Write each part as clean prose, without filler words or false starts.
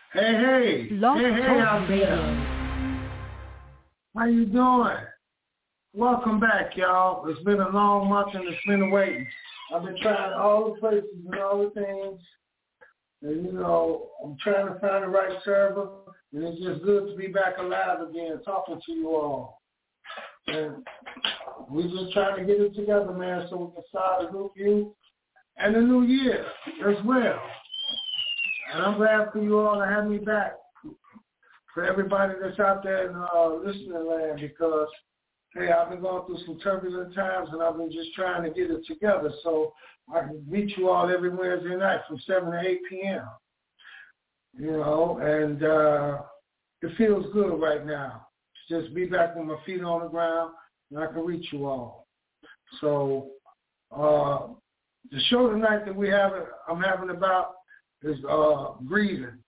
Blog Talk Radio. How you doing? Welcome back, y'all. It's been a long month and it's been a waiting. I've been trying all the places and all the things. And, I'm trying to find the right server. And it's just good to be back alive again, talking to you all. And we're just trying to get it together, man, so we can start a new year and a new year as well. And I'm glad for you all to have me back. For everybody that's out there in listening land, because, hey, I've been going through some turbulent times, and I've been just trying to get it together so I can meet you all every Wednesday night from 7 to 8 p.m., and it feels good right now. Just be back with my feet on the ground, and I can reach you all. So the show tonight that I'm having about is grieving.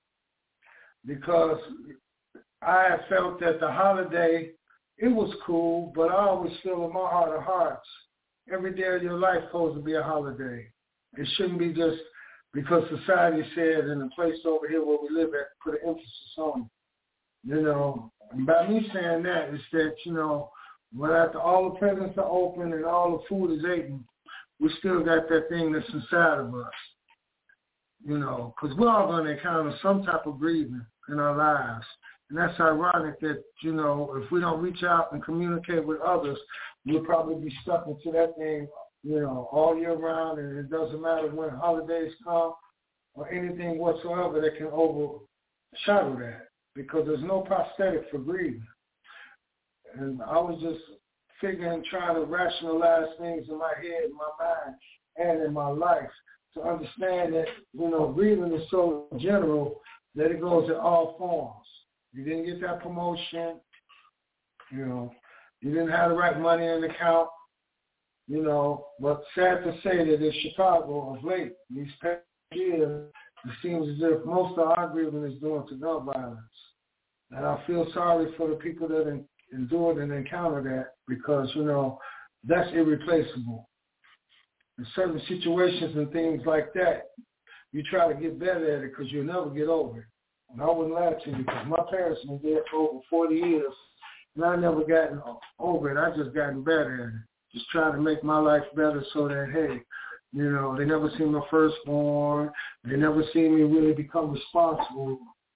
Because I have felt that the holiday, it was cool, but I always feel in my heart of hearts, every day of your life supposed to be a holiday. It shouldn't be just because society said in the place over here where we live at, put an emphasis on it. And by me saying that is that, when after all the presents are open and all the food is eaten, we still got that thing that's inside of us. Because we're all going to encounter some type of grieving in our lives. And that's ironic that, if we don't reach out and communicate with others, we'll probably be stuck into that thing, all year round. And it doesn't matter when holidays come or anything whatsoever that can overshadow that, because there's no prosthetic for grieving. And I was just trying to rationalize things in my head, in my mind, and in my life, to understand that, grieving is so general that it goes in all forms. You didn't get that promotion, you didn't have the right money in the account, but sad to say that in Chicago of late, these past years, it seems as if most of our grieving is due to gun violence. And I feel sorry for the people that endured and encountered that, because, that's irreplaceable. In certain situations and things like that, you try to get better at it because you'll never get over it. And I wouldn't lie to you, because my parents have been dead for over 40 years, and I never gotten over it. I just gotten better at it. Just trying to make my life better so that, hey, they never seen my firstborn. They never seen me really become responsible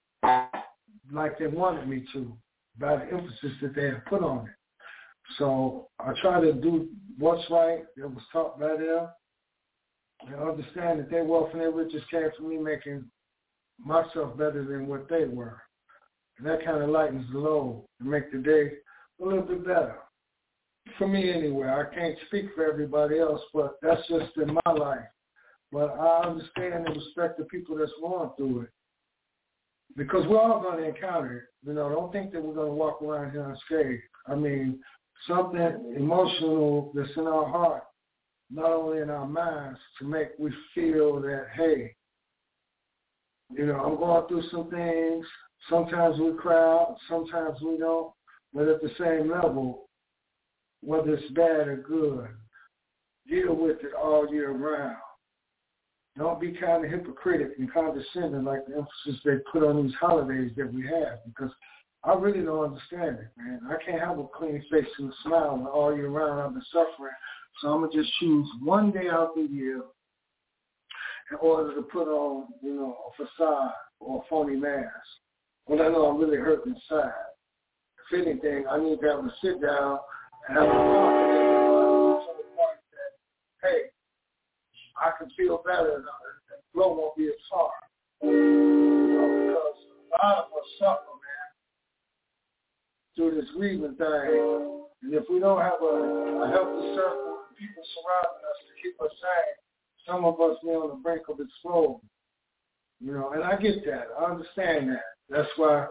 like they wanted me to, by the emphasis that they had put on it. So I try to do what's right. It was taught by them. And understand that their wealth and their riches came from me making myself better than what they were. And that kind of lightens the load and make the day a little bit better. For me anyway. I can't speak for everybody else, but that's just in my life. But I understand and respect the people that's going through it. Because we're all going to encounter it. Don't think that we're going to walk around here unscathed. I mean, something emotional that's in our heart, not only in our minds, to make we feel that, hey, I'm going through some things. Sometimes we cry, sometimes we don't. But at the same level, whether it's bad or good, deal with it all year round. Don't be kind of hypocritical and condescending like the emphasis they put on these holidays that we have, because I really don't understand it, man. I can't have a clean face and a smile when all year round I've been suffering. So I'm going to just choose one day out the year in order to put on, a facade or a phony mask when I know I'm really hurting inside. If anything, I need to have a sit down and have a confidence to the point that, hey, I can feel better and the blow won't be as hard. Because a lot of us suffer, man, through this grieving thing. And if we don't have a healthy circle of people surrounding us to keep us sane, some of us may on the brink of exploding. And I get that. I understand that. That's why,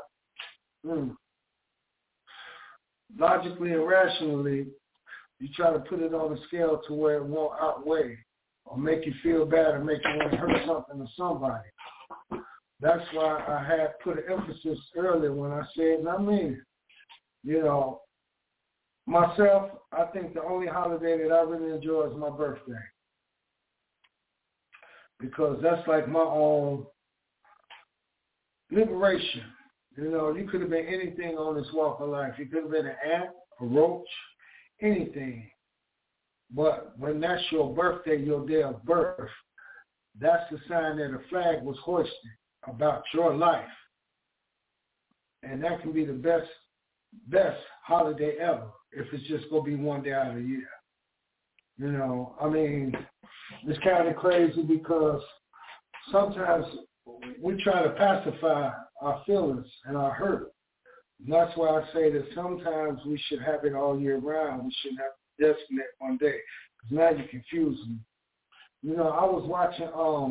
logically and rationally, you try to put it on a scale to where it won't outweigh or make you feel bad or make you want to hurt something to somebody. That's why I had put an emphasis earlier when I said, and I mean it, myself, I think the only holiday that I really enjoy is my birthday. Because that's like my own liberation. You know, you could have been anything on this walk of life. You could have been an ant, a roach, anything. But when that's your birthday, your day of birth, that's the sign that a flag was hoisted about your life. And that can be the best holiday ever if it's just going to be one day out of the year. You know, I mean, it's kind of crazy because sometimes we try to pacify our feelings and our hurt. And that's why I say that sometimes we should have it all year round. We shouldn't have to designate one day. Because now you're confusing me. You know, I was watching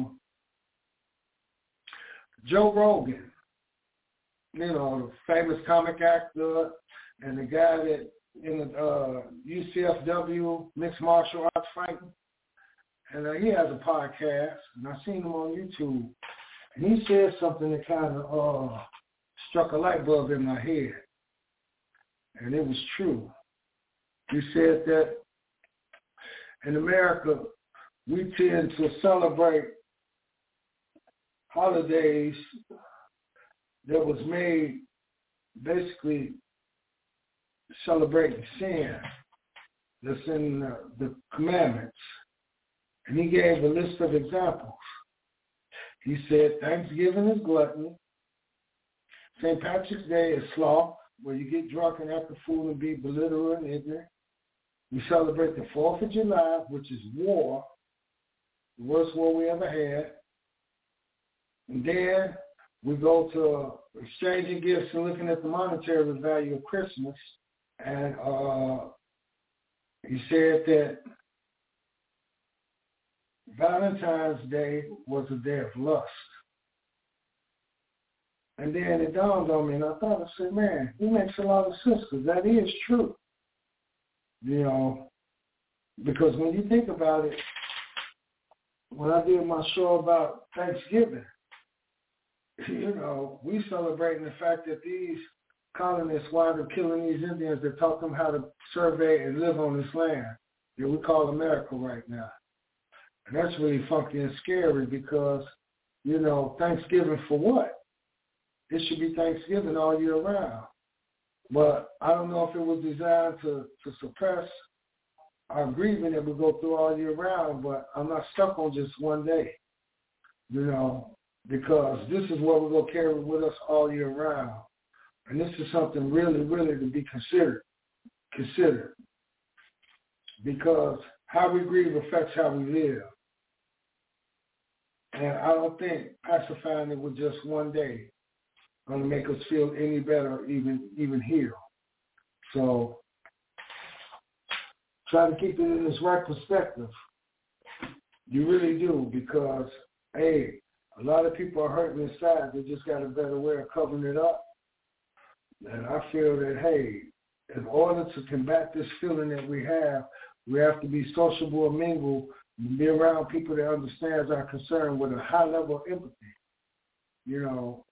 Joe Rogan, you know, the famous comic actor and the guy that in the UCFW, mixed martial arts fighting. And he has a podcast, and I seen him on YouTube. And he said something that kind of struck a light bulb in my head. And it was true. He said that in America, we tend to celebrate holidays that was made basically celebrating sin that's in the commandments. And he gave a list of examples. He said Thanksgiving is gluttony. St. Patrick's Day is sloth, where you get drunk and act a fool and be belligerent and ignorant. We celebrate the 4th of July, which is war, the worst war we ever had. And then we go to exchanging gifts and looking at the monetary value of Christmas. And he said that Valentine's Day was a day of lust. And then it dawned on me, and I thought, I said, man, it makes a lot of sense, because that is true. You know, because when you think about it, when I did my show about Thanksgiving, you know, we celebrating the fact that these colonists wound up killing these Indians that taught them how to survey and live on this land that we call America right now. And that's really funky and scary because, you know, Thanksgiving for what? It should be Thanksgiving all year round. But I don't know if it was designed to suppress our grieving that we go through all year round, but I'm not stuck on just one day, you know, because this is what we're going to carry with us all year round. And this is something really, really to be considered. Because how we grieve affects how we live. And I don't think pacifying it with just one day going to make us feel any better, even heal. So try to keep it in this right perspective. You really do, because, hey, a lot of people are hurting inside. They just got a better way of covering it up. And I feel that, hey, in order to combat this feeling that we have to be sociable and mingle and be around people that understands our concern with a high level of empathy. You know,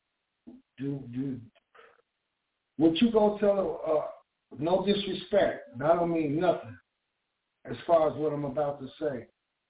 would you go tell no disrespect, and I don't mean nothing as far as what I'm about to say.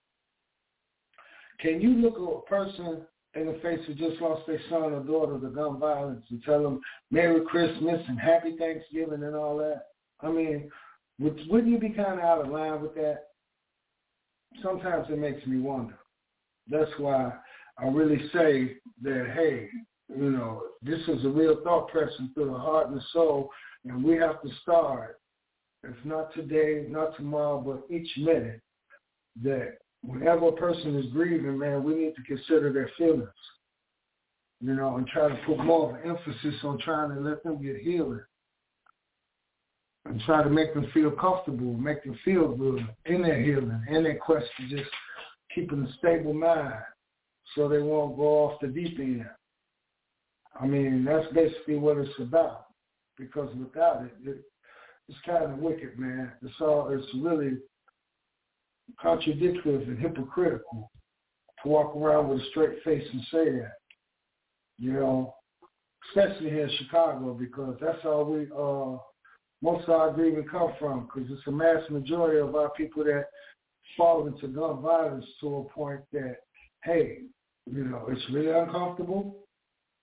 Can you look at a person in the face who just lost their son or daughter to gun violence and tell them Merry Christmas and Happy Thanksgiving and all that? I mean, wouldn't you be kind of out of line with that? Sometimes it makes me wonder. That's why I really say that, hey, you know, this is a real thought pressing through the heart and the soul, and we have to start, if not today, not tomorrow, but each minute, that whenever a person is grieving, man, we need to consider their feelings, you know, and try to put more of an emphasis on trying to let them get healing and try to make them feel comfortable, make them feel good in their healing, in their quest to just keeping a stable mind so they won't go off the deep end. I mean, that's basically what it's about, because without it, it's kind of wicked, man. It's really contradictory and hypocritical to walk around with a straight face and say that, you know, especially here in Chicago, because that's all most of our grieving come from, because it's a mass majority of our people that fall into gun violence to a point that, hey, you know, it's really uncomfortable.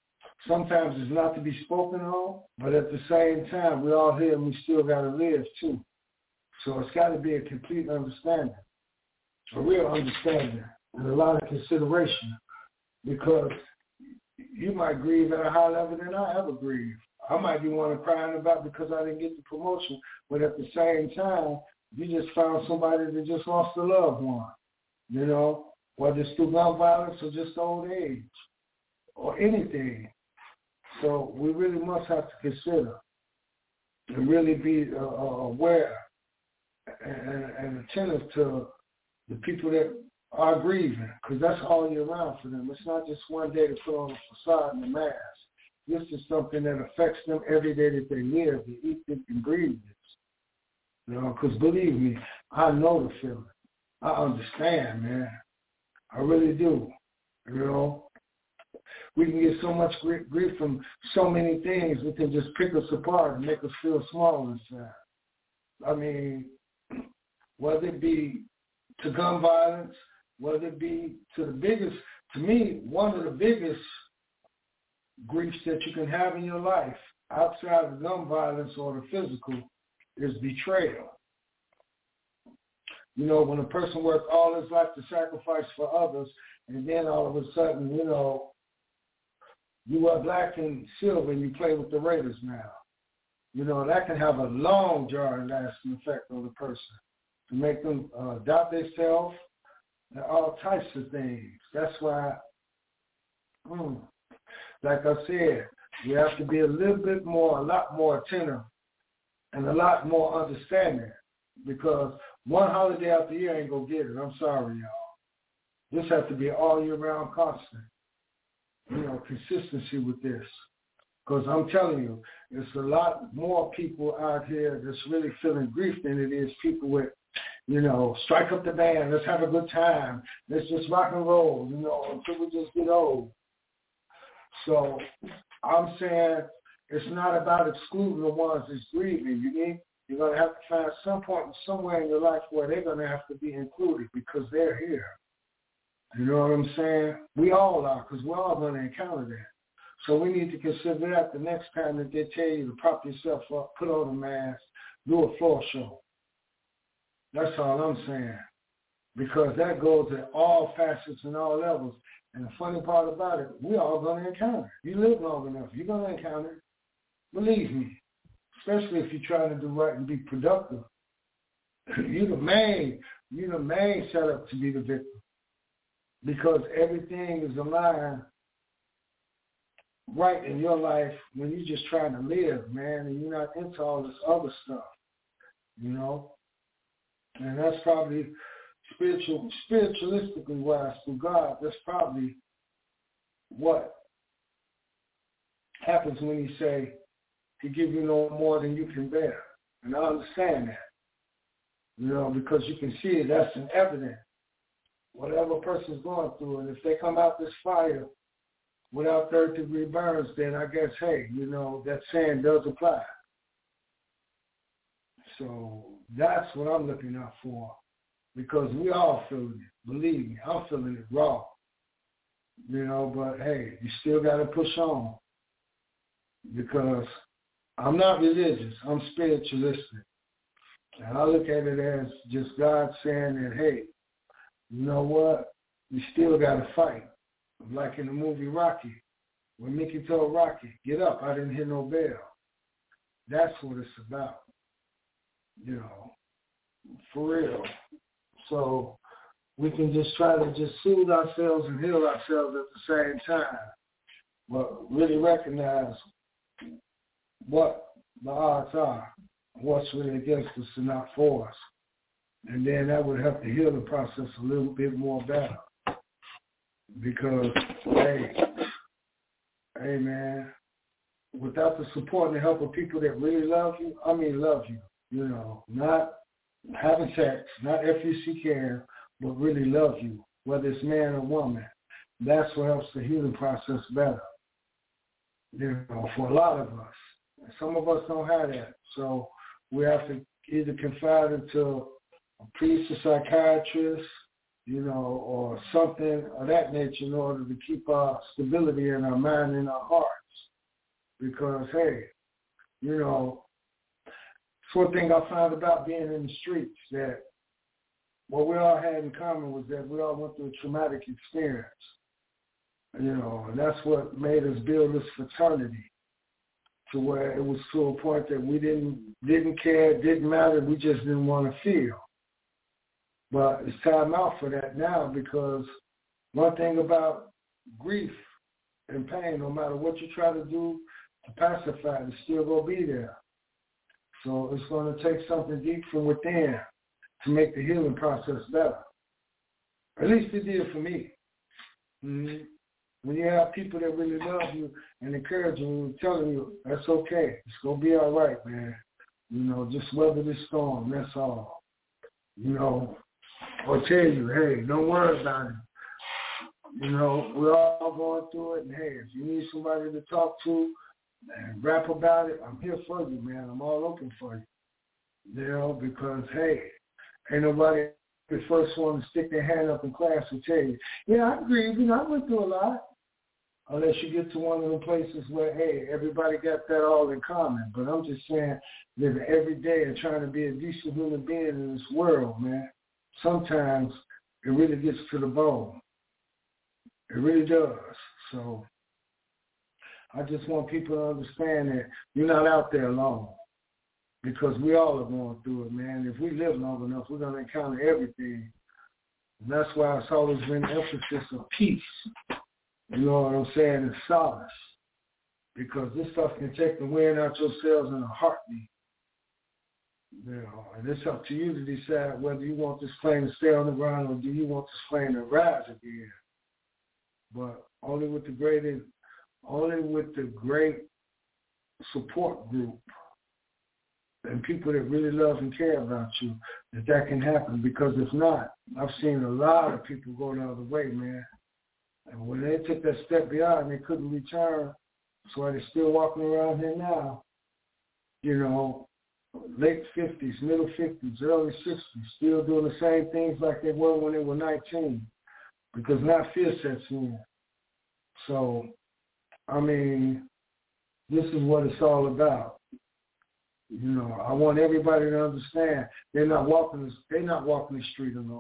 sometimes it's not to be spoken on, but at the same time, we're all here and we still got to live too. So it's got to be a complete understanding, a real understanding, and a lot of consideration, because you might grieve at a higher level than I ever grieve. I might be one crying about because I didn't get the promotion, but at the same time, you just found somebody that just lost a loved one, you know, whether it's through gun violence or just old age or anything. So we really must have to consider and really be aware and attentive to the people that are grieving, because that's all year round for them. It's not just one day to put on a facade and a mask. This is something that affects them every day that they live. They eat it and breathe it. You know, because believe me, I know the feeling. I understand, man. I really do. You know, we can get so much grief from so many things. We can just pick us apart and make us feel small inside. I mean, whether it be to gun violence, whether it be to the biggest, to me, one of the biggest griefs that you can have in your life outside of gun violence or the physical is betrayal. You know, when a person works all his life to sacrifice for others, and then all of a sudden, you know, you are black and silver and you play with the Raiders now. You know, that can have a long, jarring, lasting effect on the person to make them doubt themselves and all types of things. That's why, like I said, we have to be a lot more attentive and a lot more understanding, because one holiday after the year ain't going to get it. I'm sorry, y'all. This has to be all year round constant. You know, consistency with this. Because I'm telling you, there's a lot more people out here that's really feeling grief than it is people with, you know, strike up the band, let's have a good time, let's just rock and roll, you know, until we just get old. So I'm saying it's not about excluding the ones that's grieving. You're going to have to find some point somewhere in your life where they're going to have to be included because they're here. You know what I'm saying? We all are, because we're all going to encounter that. So we need to consider that the next time that they tell you to prop yourself up, put on a mask, do a floor show. That's all I'm saying. Because that goes at all facets and all levels. And the funny part about it, we all going to encounter it. You live long enough, you're going to encounter it. Believe me. Especially if you're trying to do right and be productive. You're the main setup to be the victim. Because everything is aligned right in your life when you're just trying to live, man, and you're not into all this other stuff, you know? And that's probably spiritualistically wise through God, that's probably what happens when you say, He give you no more than you can bear. And I understand that, you know, because you can see it, that's an evidence. Whatever a person's going through, and if they come out this fire without third-degree burns, then I guess, hey, you know, that saying does apply. So that's what I'm looking out for, because we all feeling it. Believe me, I'm feeling it raw. You know, but hey, you still got to push on, because I'm not religious. I'm spiritualistic. And I look at it as just God saying that, hey, you know what? You still got to fight. Like in the movie Rocky, when Mickey told Rocky, get up, I didn't hear no bell. That's what it's about, you know, for real. So we can just try to just soothe ourselves and heal ourselves at the same time, but really recognize what the odds are, what's really against us and not for us. And then that would help to heal the process a little bit more better. Because, hey man, without the support and the help of people that really love you, you know, not having sex, not F-U-C-K, but really love you, whether it's man or woman. That's what helps the healing process better, you know, for a lot of us. And some of us don't have that. So we have to either confide into a priest, a psychiatrist, you know, or something of that nature in order to keep our stability in our mind and our hearts. because, hey, you know, it's one thing I found about being in the streets, that what we all had in common was that we all went through a traumatic experience, you know, and that's what made us build this fraternity, to where it was to a point that we didn't care, it didn't matter, we just didn't want to feel. But it's time out for that now, because one thing about grief and pain, no matter what you try to do to pacify it, it's still going to be there. So it's going to take something deep from within to make the healing process better. At least it did for me. Mm-hmm. When you have people that really love you and encourage you and telling you, that's okay, it's going to be all right, man. You know, just weather this storm, that's all. You know, or tell you, hey, don't worry about it. You know, we're all going through it, and hey, if you need somebody to talk to and rap about it, I'm here for you, man. I'm all open for you. You know, because, hey, ain't nobody the first one to stick their hand up in class and tell you, yeah, I agree, you know, I went through a lot. Unless you get to one of the places where, hey, everybody got that all in common. But I'm just saying, living every day and trying to be a decent human being in this world, man, sometimes it really gets to the bone. It really does. So I just want people to understand that you're not out there alone, because we all are going through it, man. If we live long enough, we're going to encounter everything. And that's why it's always been the emphasis of peace. You know what I'm saying? And solace. Because this stuff can take the wind out your sails in a heartbeat. You know, and it's up to you to decide whether you want this plane to stay on the ground or do you want this plane to rise again. But only with the great support group and people that really love and care about you, that can happen. Because if not, I've seen a lot of people go the other way, man. And when they took that step beyond, they couldn't return. That's why they're still walking around here now. You know, late 50s, middle 50s, early 60s, still doing the same things like they were when they were 19. Because now fear sets in. So, I mean, this is what it's all about. You know, I want everybody to understand they're not walking the street alone.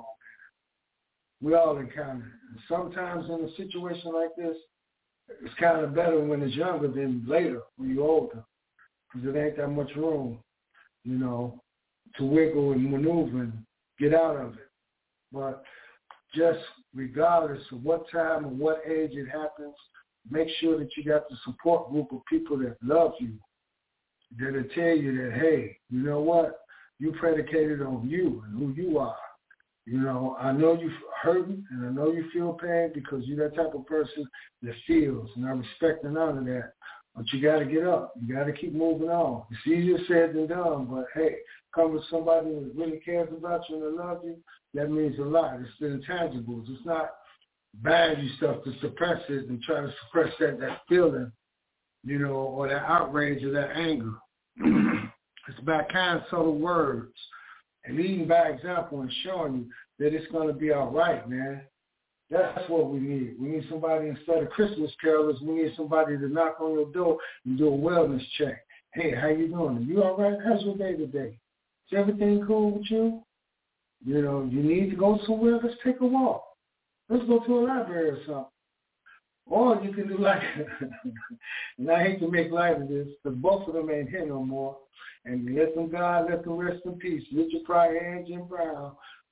We all encounter it. And sometimes in a situation like this, it's kind of better when it's younger than later when you're older, because it ain't that much room, you know, to wiggle and maneuver and get out of it. But just regardless of what time or what age it happens, make sure that you got the support group of people that love you, that'll tell you that, hey, you know what? You predicated on you and who you are. You know, I know you're hurting and I know you feel pain because you're that type of person that feels, and I respect and honor that. But you got to get up. You got to keep moving on. It's easier said than done, but hey, come with somebody that really cares about you and that loves you, that means a lot. It's the intangibles. It's not bad you stuff to suppress it and try to suppress that feeling, you know, or that outrage or that anger. It's by kind, subtle words. And leading by example and showing you that it's going to be all right, man. That's what we need. We need somebody, instead of Christmas carolers, we need somebody to knock on your door and do a wellness check. Hey, how you doing? Are you all right? How's your day today? Is everything cool with you? You know, you need to go somewhere? Let's take a walk. Let's go to a library or something. Or you can do like, and I hate to make light of this, because both of them ain't here no more. And let them rest in peace. Richard Pryor and Jim Brown.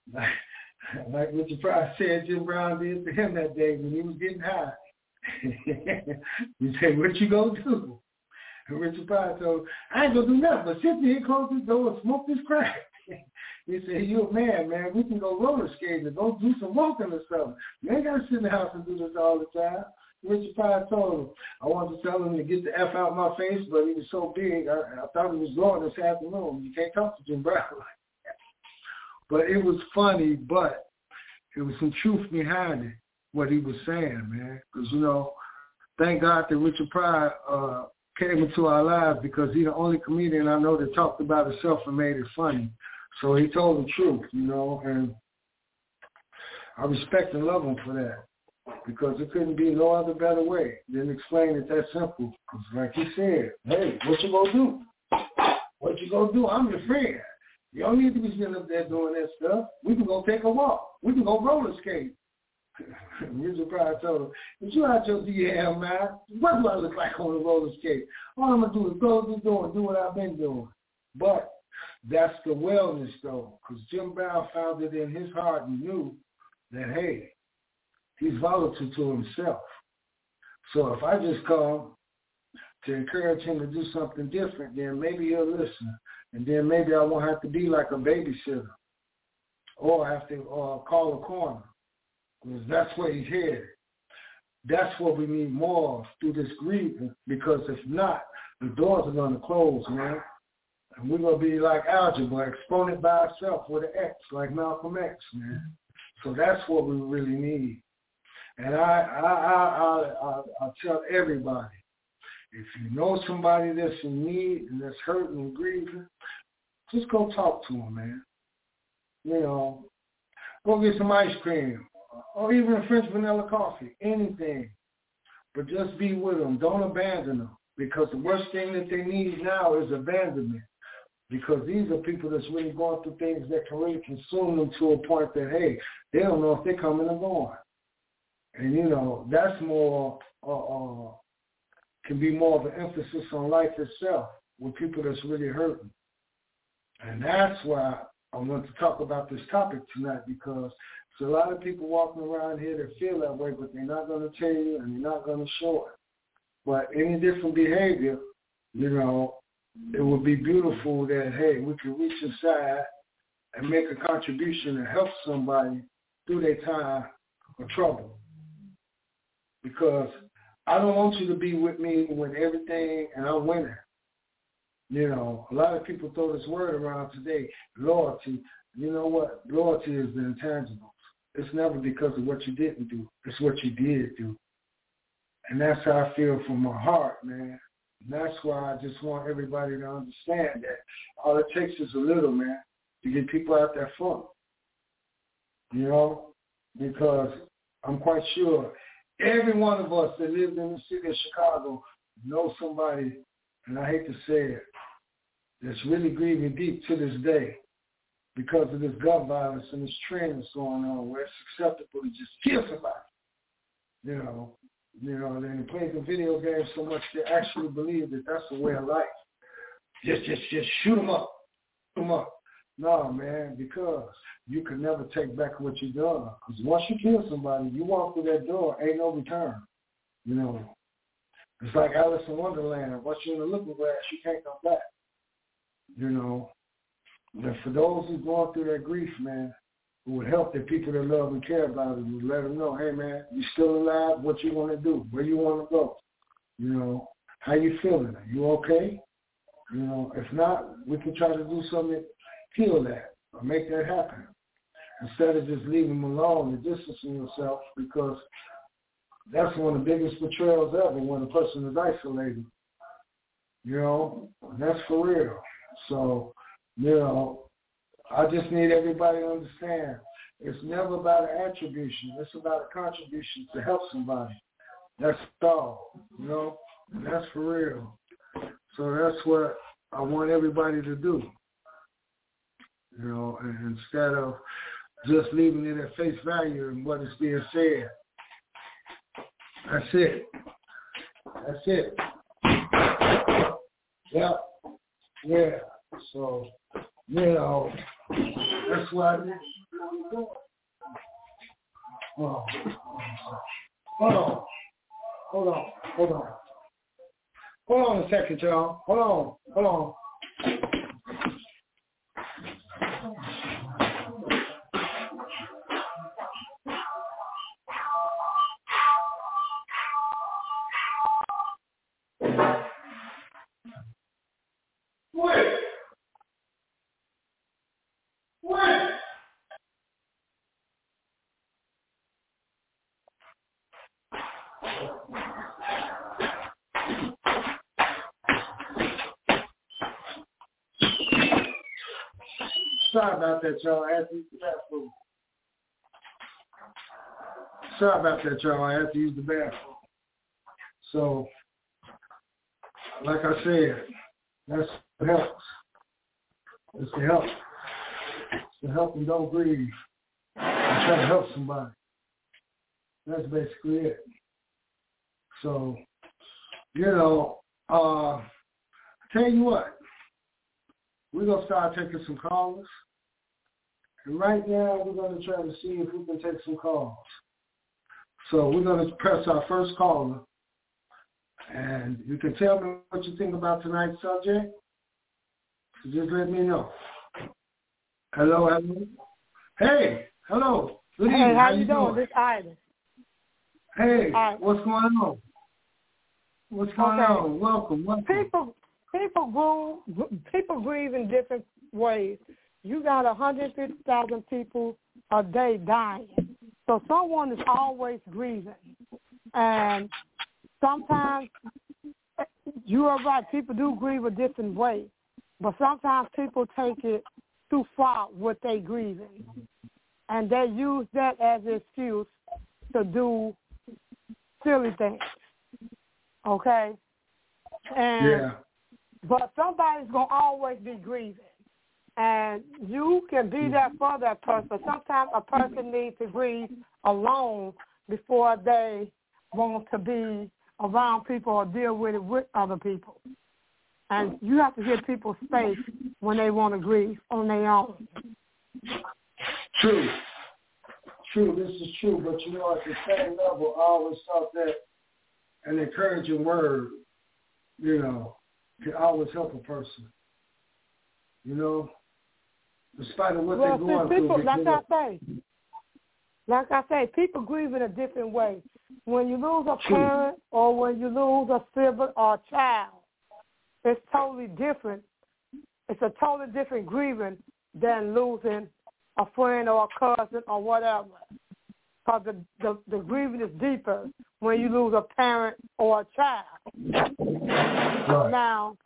Like Richard Pryor said Jim Brown did to him that day when he was getting high. He said, what you gonna do? And Richard Pryor told him, I ain't gonna do nothing but sit there and close this door and smoke this crack. He said, you a man, we can go roller skating and go do some walking or something. You ain't gotta sit in the house and do this all the time. Richard Pryor told him, I wanted to tell him to get the F out my face, but he was so big, I thought he was going this afternoon. You can't talk to Jim Brown like that. But it was funny, but there was some truth behind it, what he was saying, man. Because, you know, thank God that Richard Pryor came into our lives, because he's the only comedian I know that talked about himself and made it funny. So he told the truth, you know, and I respect and love him for that. because it couldn't be no other better way than explain it that simple. Because like he said, hey, what you gonna do? What you gonna do? I'm your friend. You don't need to be sitting up there doing that stuff. We can go take a walk. We can go roller skate. Mr. Pryor told him, if you out your DM, man, what do I look like on a roller skate? All I'm going to do is go to the door and do what I've been doing. But that's the wellness, though, because Jim Brown found it in his heart and knew that, hey, he's volatile to himself. So if I just come to encourage him to do something different, then maybe he'll listen. And then maybe I won't have to be like a babysitter or have to call a corner, because that's where he's headed. That's what we need more of through this grieving, because if not, the doors are going to close, man. And we're going to be like algebra, exponent by itself with an X, like Malcolm X, man. So that's what we really need. And I tell everybody, if you know somebody that's in need and that's hurting and grieving, just go talk to them, man. You know, go get some ice cream or even a French vanilla coffee, anything. But just be with them. Don't abandon them, because the worst thing that they need now is abandonment, because these are people that's really going through things that can really consume them to a point that, hey, they don't know if they're coming or going. And, you know, that's more, can be more of an emphasis on life itself with people that's really hurting. And that's why I want to talk about this topic tonight, because there's a lot of people walking around here that feel that way, but they're not going to tell you and they're not going to show it. But any different behavior, you know, it would be beautiful that, hey, we can reach inside and make a contribution and help somebody through their time of trouble. Because I don't want you to be with me when everything and I'm winning. You know, a lot of people throw this word around today, loyalty. You know what? Loyalty is the intangibles. It's never because of what you didn't do. It's what you did do. And that's how I feel from my heart, man. And that's why I just want everybody to understand that all it takes is a little, man, to get people out that funk. You know, because I'm quite sure every one of us that lives in the city of Chicago knows somebody, and I hate to say it, that's really grieving deep to this day because of this gun violence and this trend that's going on where it's acceptable to just kill somebody. You know, they play the video games so much they actually believe that that's the way of life. Just shoot them up. No, man, because you can never take back what you done. Because once you kill somebody, you walk through that door, ain't no return. You know, it's like Alice in Wonderland. Once you're in the looking glass, you can't come back. You know, but for those who's going through that grief, man, it would help the people that love and care about it. Would let them know, hey, man, you still alive? What you want to do? Where you want to go? You know, how you feeling? Are you okay? You know, if not, we can try to do something to heal that or make that happen instead of just leaving them alone and distancing yourself, because that's one of the biggest betrayals ever when a person is isolated. You know, that's for real. So, you know, I just need everybody to understand it's never about an attribution. It's about a contribution to help somebody. That's all, you know, and that's for real. So that's what I want everybody to do, you know, and instead of just leaving it at face value and what is being said. That's it. Yeah. So, you know, that's why I need to do. Hold on a second, y'all. Hold on. Sorry about that, y'all. Sorry about that, y'all. I have to use the bathroom. So, like I said, that's what helps. It's to help. It's to help and don't grieve. I'm trying to help somebody. That's basically it. So, tell you what, we're going to start taking some callers. And right now, we're going to try to see if we can take some calls. So we're going to press our first caller. And you can tell me what you think about tonight's subject. So just let me know. Hello. Hey, hello. Good evening. Hey, how you doing? This Ida. Hey, what's going on? What's going on? Welcome. People grieve in different ways. You got 150,000 people a day dying. So someone is always grieving. And sometimes, you are right, people do grieve a different way. But sometimes people take it too far with their grieving. And they use that as an excuse to do silly things. Okay? But somebody's going to always be grieving. And you can be there for that person. But sometimes a person needs to grieve alone before they want to be around people or deal with it with other people. And you have to give people space when they want to grieve on their own. True, this is true. But at the same level, I always thought that an encouraging word, can always help a person. Despite of what they're going people, through. Like I say, people grieve in a different way. When you lose a parent or when you lose a sibling or a child, it's totally different. It's a totally different grieving than losing a friend or a cousin or whatever. Because the grieving is deeper when you lose a parent or a child. Right. Now,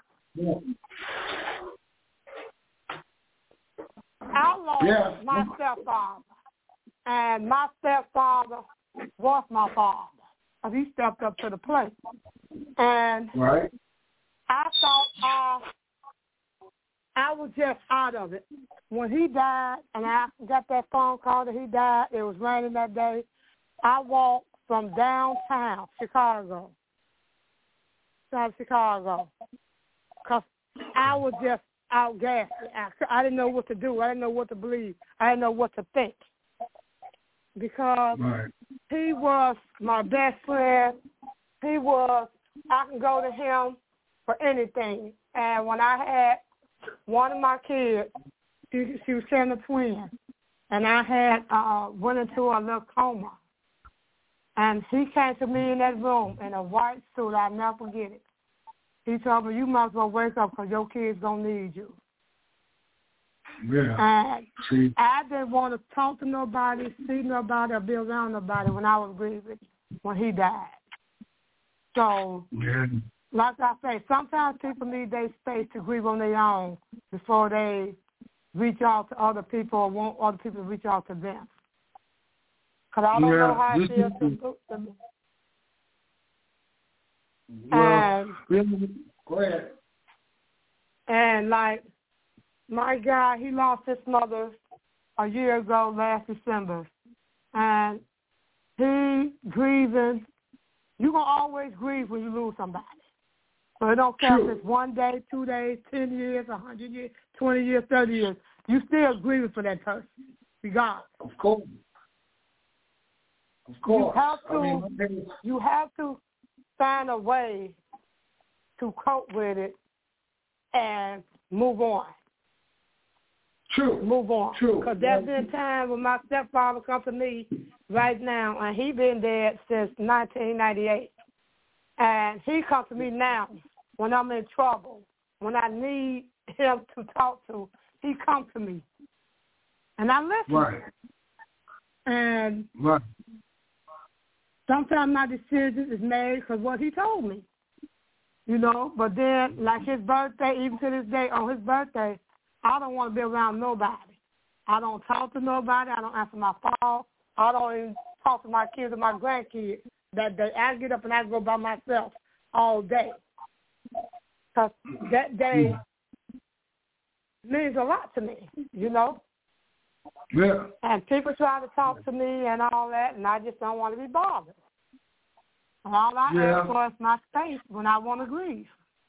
I lost my stepfather. And my stepfather was my father. He stepped up to the plate. And I thought I was just out of it. When he died, and I got that phone call that he died, it was raining that day, I walked from downtown Chicago, because I was just outgassed. I didn't know what to do. I didn't know what to believe. I didn't know what to think. Because he was my best friend. I can go to him for anything. And when I had one of my kids, she was having a twin, and I had went into a little coma. And he came to me in that room in a white suit. I'll never forget it. He told me, you might as well wake up because your kids don't need you. Yeah. And I didn't want to talk to nobody, see nobody, or be around nobody when I was grieving when he died. So, like I say, sometimes people need their space to grieve on their own before they reach out to other people or want other people to reach out to them. Because I don't know how it feels to go ahead. And like my guy, he lost his mother a year ago last December. And he grieving. You're going to always grieve when you lose somebody. So it don't care if it's 1 day, 2 days, 10 years, 100 years, 20 years, 30 years. You still grieving for that person, regardless. Of course. You have to find a way to cope with it and move on. Move on. Because there's been a time when my stepfather come to me right now, and he been dead since 1998. And he comes to me now when I'm in trouble, when I need him to talk to. He comes to me, and I listen. Right. And sometimes my decision is made because what he told me, But then, like his birthday, even to this day, on his birthday, I don't want to be around nobody. I don't talk to nobody. I don't answer my phone. I don't even talk to my kids and my grandkids that day. I get up and I go by myself all day. Because that day means a lot to me, you know? Yeah. And people try to talk to me and all that, and I just don't want to be bothered. And all I ask for is my space when I want to grieve.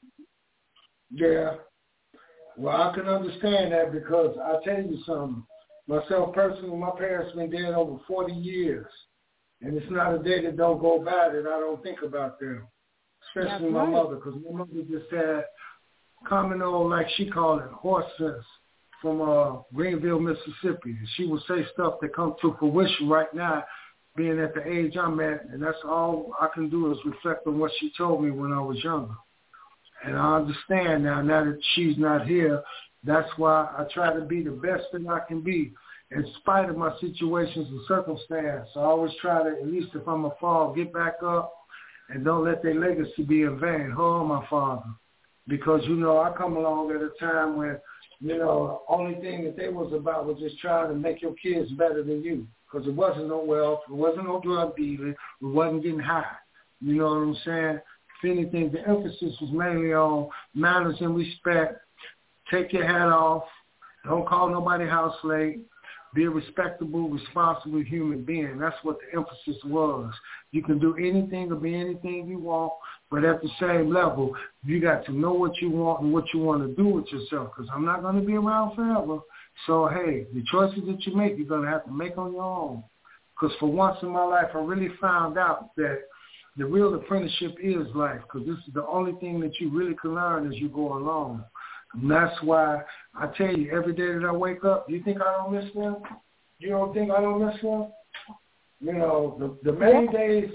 Yeah. Well, I can understand that because I'll tell you something. Myself personally, my parents been dead over 40 years. And it's not a day that don't go by that I don't think about them. Especially my mother, because my mother just had common old, like she called it, horse sense from Greenville, Mississippi. And she would say stuff that come to fruition right now, being at the age I'm at. And that's all I can do is reflect on what she told me when I was younger. And I understand now that she's not here, that's why I try to be the best that I can be. In spite of my situations and circumstance, I always try to, at least if I'm a fall, get back up and don't let their legacy be in vain. Her, my father. Because, you know, I come along at a time when, you know, the only thing that they was about was just trying to make your kids better than you. Because it wasn't no wealth, it wasn't no drug dealing, it wasn't getting high. You know what I'm saying? If anything, the emphasis was mainly on manners and respect. Take your hat off. Don't call nobody house late. Be a respectable, responsible human being. That's what the emphasis was. You can do anything or be anything you want, but at the same level, you got to know what you want and what you want to do with yourself, because I'm not going to be around forever. So, hey, the choices that you make, you're going to have to make on your own. Because for once in my life, I really found out that the real apprenticeship is life, because this is the only thing that you really can learn as you go along. And that's why I tell you, every day that I wake up, you think I don't miss them? You don't think I don't miss them? You know, the main days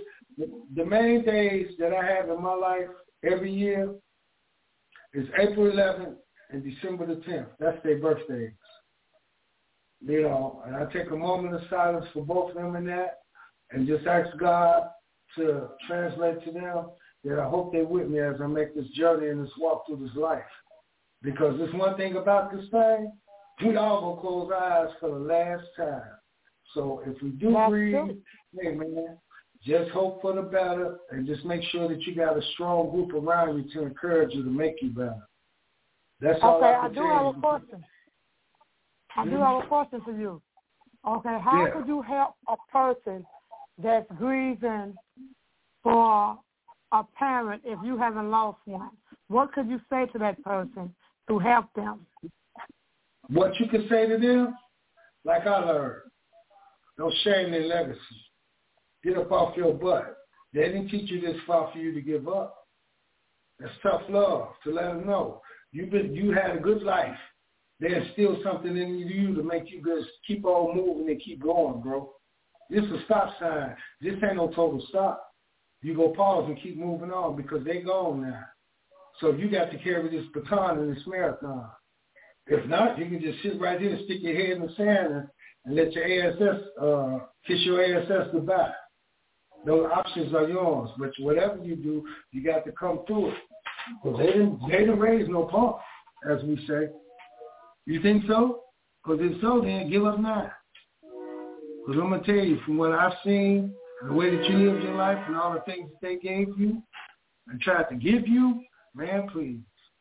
that I have in my life every year is April 11th and December the 10th. That's their birthdays. You know, and I take a moment of silence for both of them in that and just ask God to translate to them that I hope they're with me as I make this journey and this walk through this life. Because there's one thing about this thing, we all gonna close our eyes for the last time. So if we do grieve, hey man, just hope for the better and just make sure that you got a strong group around you to encourage you to make you better. That's all I can tell you. I do have a question for you. Okay, how could you help a person that's grieving for a parent if you haven't lost one? What could you say to that person to help them? What you can say to them, like I learned, don't shame their legacy. Get up off your butt. They didn't teach you this far for you to give up. That's tough love to let them know. You had a good life. They instill something in you to make you just keep on moving and keep going, bro. This is a stop sign. This ain't no total stop. You go pause and keep moving on because they gone now. So you got to carry this baton in this marathon. If not, you can just sit right here and stick your head in the sand and let your ASS, kiss your ASS goodbye. Those options are yours. But whatever you do, you got to come through it. Because they didn't raise no punk, as we say. You think so? Because if so, then give up now. Because I'm going to tell you, from what I've seen, the way that you lived your life and all the things that they gave you and tried to give you, man, please.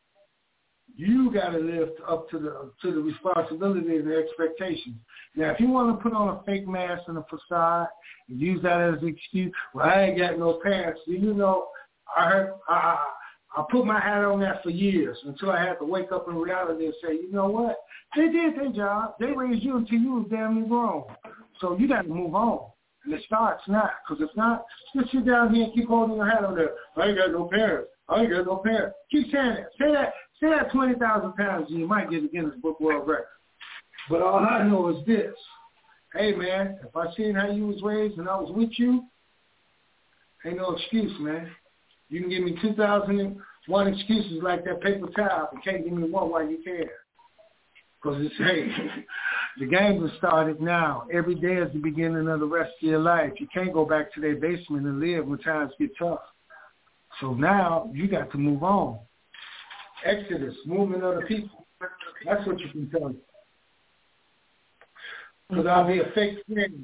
You got to live up to the responsibility and the expectations. Now, if you want to put on a fake mask and a facade and use that as an excuse, well, I ain't got no parents. You know, I put my hat on that for years until I had to wake up in reality and say, you know what? They did their job. They raised you until you was damn near grown. So you got to move on. And it starts now. Because if not, just sit down here and keep holding your hat on there. I ain't got no parents. I ain't got no parents. Keep saying that. Say that 20,000 times and you might get a Guinness Book World Record. But all I know is this. Hey, man, if I seen how you was raised and I was with you, ain't no excuse, man. You can give me 2,001 excuses like that paper towel, but can't give me one while you care. Because it's, hey, the game has started now. Every day is the beginning of the rest of your life. You can't go back to their basement and live when times get tough. So now you got to move on. Exodus, movement of the people. That's what you can tell me. Because I'll be a fake friend.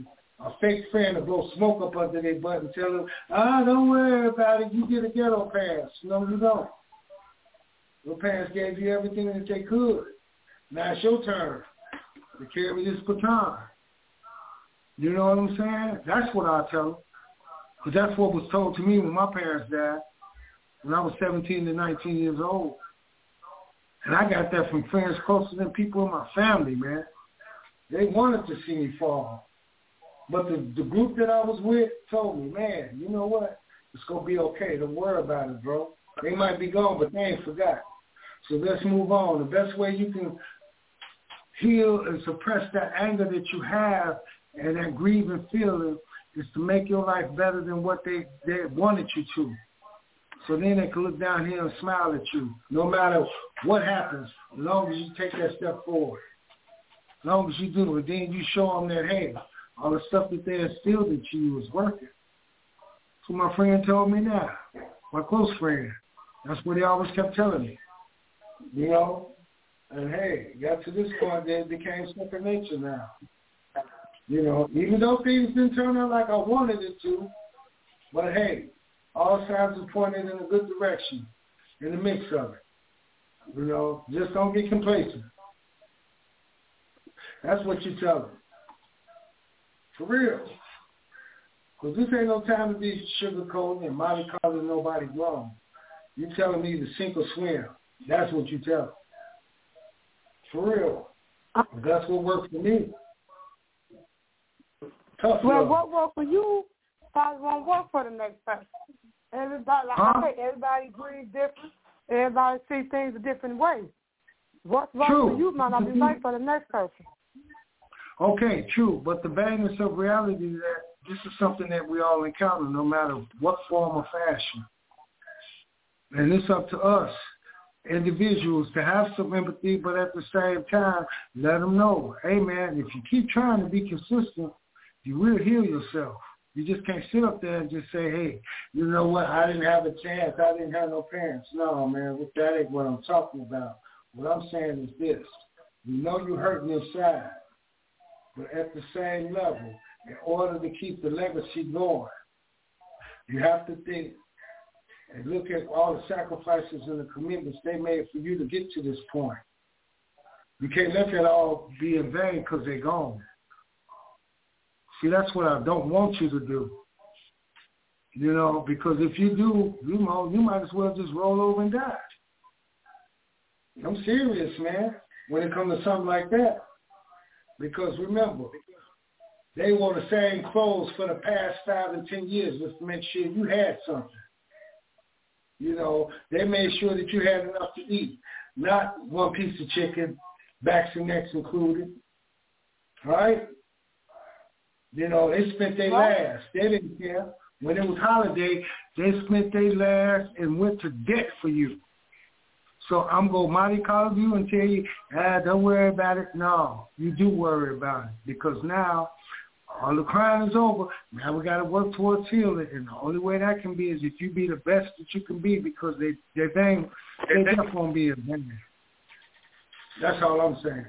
a fake friend to blow smoke up under their butt and tell them, don't worry about it. You get a ghetto pass. No, you don't. Your parents gave you everything that they could. Now it's your turn to carry this baton. You know what I'm saying? That's what I tell them. Because that's what was told to me when my parents died, when I was 17 to 19 years old. And I got that from friends closer than people in my family, man. They wanted to see me fall. But the group that I was with told me, man, you know what? It's going to be okay. Don't worry about it, bro. They might be gone, but they ain't forgot. So let's move on. The best way you can heal and suppress that anger that you have and that grieving feeling is to make your life better than what they wanted you to. So then they can look down here and smile at you, no matter what happens, as long as you take that step forward. As long as you do it, then you show them that, hey, all the stuff that they instilled into you is working. So my friend told me now, my close friend. That's what he always kept telling me. You know? And hey, got to this point, they became second nature now. You know, even though things didn't turn out like I wanted it to, but hey, all signs are pointed in a good direction in the mix of it. You know, just don't get complacent. That's what you tell them. For real. Because this ain't no time to be sugarcoating and mollycoddling nobody wrong. You telling me to sink or swim. That's what you tell them. For real. That's what worked for me. Tough well, love. What worked for you probably won't work for the next person. Everybody, like I say, everybody grieves different. Everybody sees things a different way. What's right for you might not be right for the next person. Okay, true. But the badness of reality is that this is something that we all encounter no matter what form or fashion. And it's up to us, individuals, to have some empathy, but at the same time, let them know, hey, man, if you keep trying to be consistent, you will heal yourself. You just can't sit up there and just say, hey, you know what, I didn't have a chance. I didn't have no parents. No, man, that ain't what I'm talking about. What I'm saying is this. You know you're hurting inside, but at the same level, in order to keep the legacy going, you have to think and look at all the sacrifices and the commitments they made for you to get to this point. You can't let that all be in vain because they're gone. See, that's what I don't want you to do. You know, because if you do, you might as well just roll over and die. I'm serious, man, when it comes to something like that. Because remember, they wore the same clothes for the past 5 and 10 years just to make sure you had something. You know, they made sure that you had enough to eat, not one piece of chicken, backs and necks included. All right? You know, they spent their last. They didn't care. When it was holiday, they spent their last and went to debt for you. So I'm going to mollycoddle you and tell you, don't worry about it. No, you do worry about it because now all the crying is over. Now we got to work towards healing. And the only way that can be is if you be the best that you can be because they definitely won't be a man. That's all I'm saying.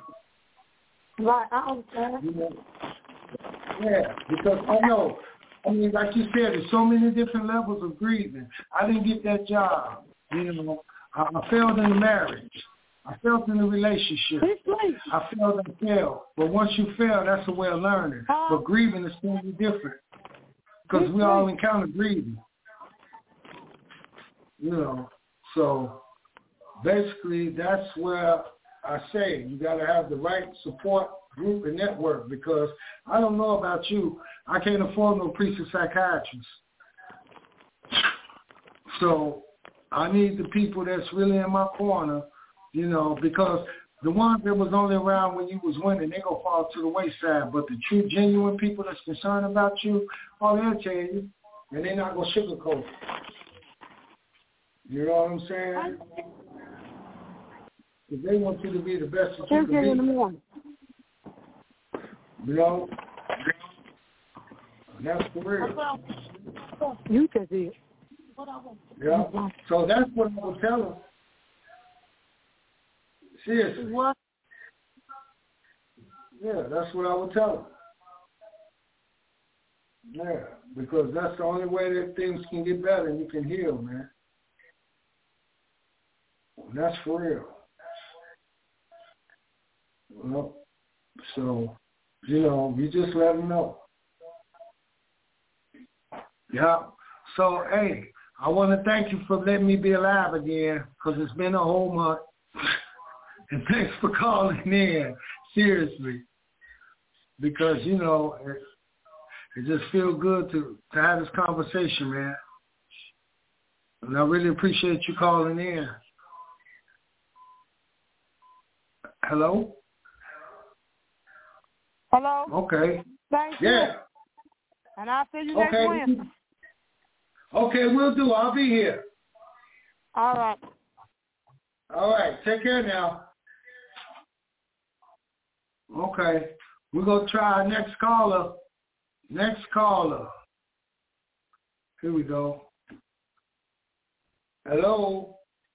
Right, I understand. You know? Yeah, because I know. I mean, like you said, there's so many different levels of grieving. I didn't get that job. You know, I failed in the marriage. I failed in the relationship. I failed. But once you fail, that's a way of learning. But grieving is totally different because we all encounter grieving. You know, so basically that's where I say you got to have the right support group and network because I don't know about you. I can't afford no priest or psychiatrist. So I need the people that's really in my corner, you know, because the ones that was only around when you was winning, they gonna fall to the wayside. But the true, genuine people that's concerned about you, all they'll tell you, and they're not gonna sugarcoat it. You know what I'm saying? Because they want you to be the best that you can be. In the morning. You know? And that's for real. You can see it. Yeah. So that's what I would tell them. Seriously. What? Yeah, that's what I would tell them. Yeah, because that's the only way that things can get better and you can heal, man. That's for real. Well, so, you just let them know. Yeah. So, hey, I want to thank you for letting me be alive again, because it's been a whole month. And thanks for calling in, seriously. Because, it just feels good to have this conversation, man. And I really appreciate you calling in. Hello? Hello? Okay. Thank you. Yeah. And I'll see you next Wednesday. Okay, we'll do. I'll be here. All right. All right. Take care now. Okay. We're going to try our next caller. Next caller. Here we go. Hello?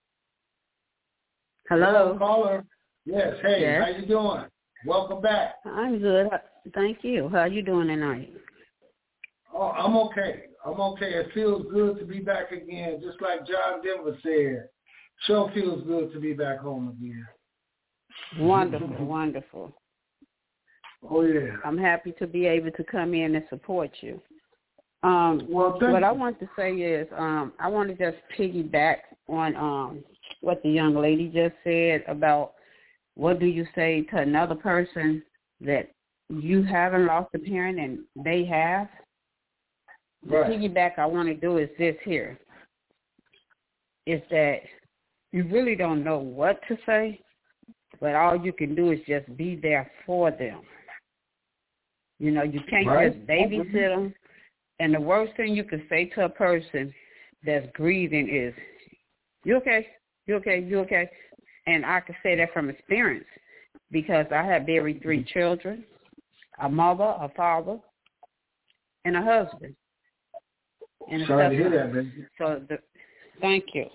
Hello. Caller. Yes. Hey, yes. How you doing? Welcome back. I'm good. Thank you. How are you doing tonight? Oh, I'm okay. It feels good to be back again, just like John Denver said. Sure feels good to be back home again. Wonderful, wonderful. Oh, yeah. I'm happy to be able to come in and support you. What I want to say is I want to just piggyback on what the young lady just said about what do you say to another person that you haven't lost a parent and they have. The piggyback I want to do is this here, is that you really don't know what to say, but all you can do is just be there for them. You can't just babysit them. And the worst thing you can say to a person that's grieving is, you okay? You okay? You okay? And I can say that from experience because I have buried 3 children, a mother, a father, and a husband. And sorry to hear that, baby. So thank you.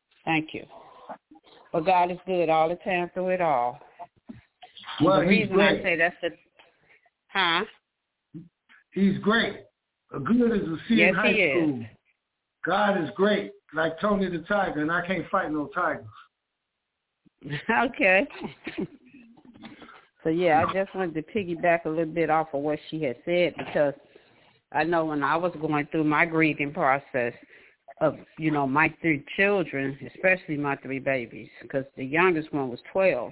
But God is good all the time through it all. Well, the reason great. I say that's He's great. Good as a C in high school. Is. God is great, like Tony the Tiger, and I can't fight no tigers. Okay. So, I just wanted to piggyback a little bit off of what she had said because I know when I was going through my grieving process of, my 3 children, especially my 3 babies, because the youngest one was 12.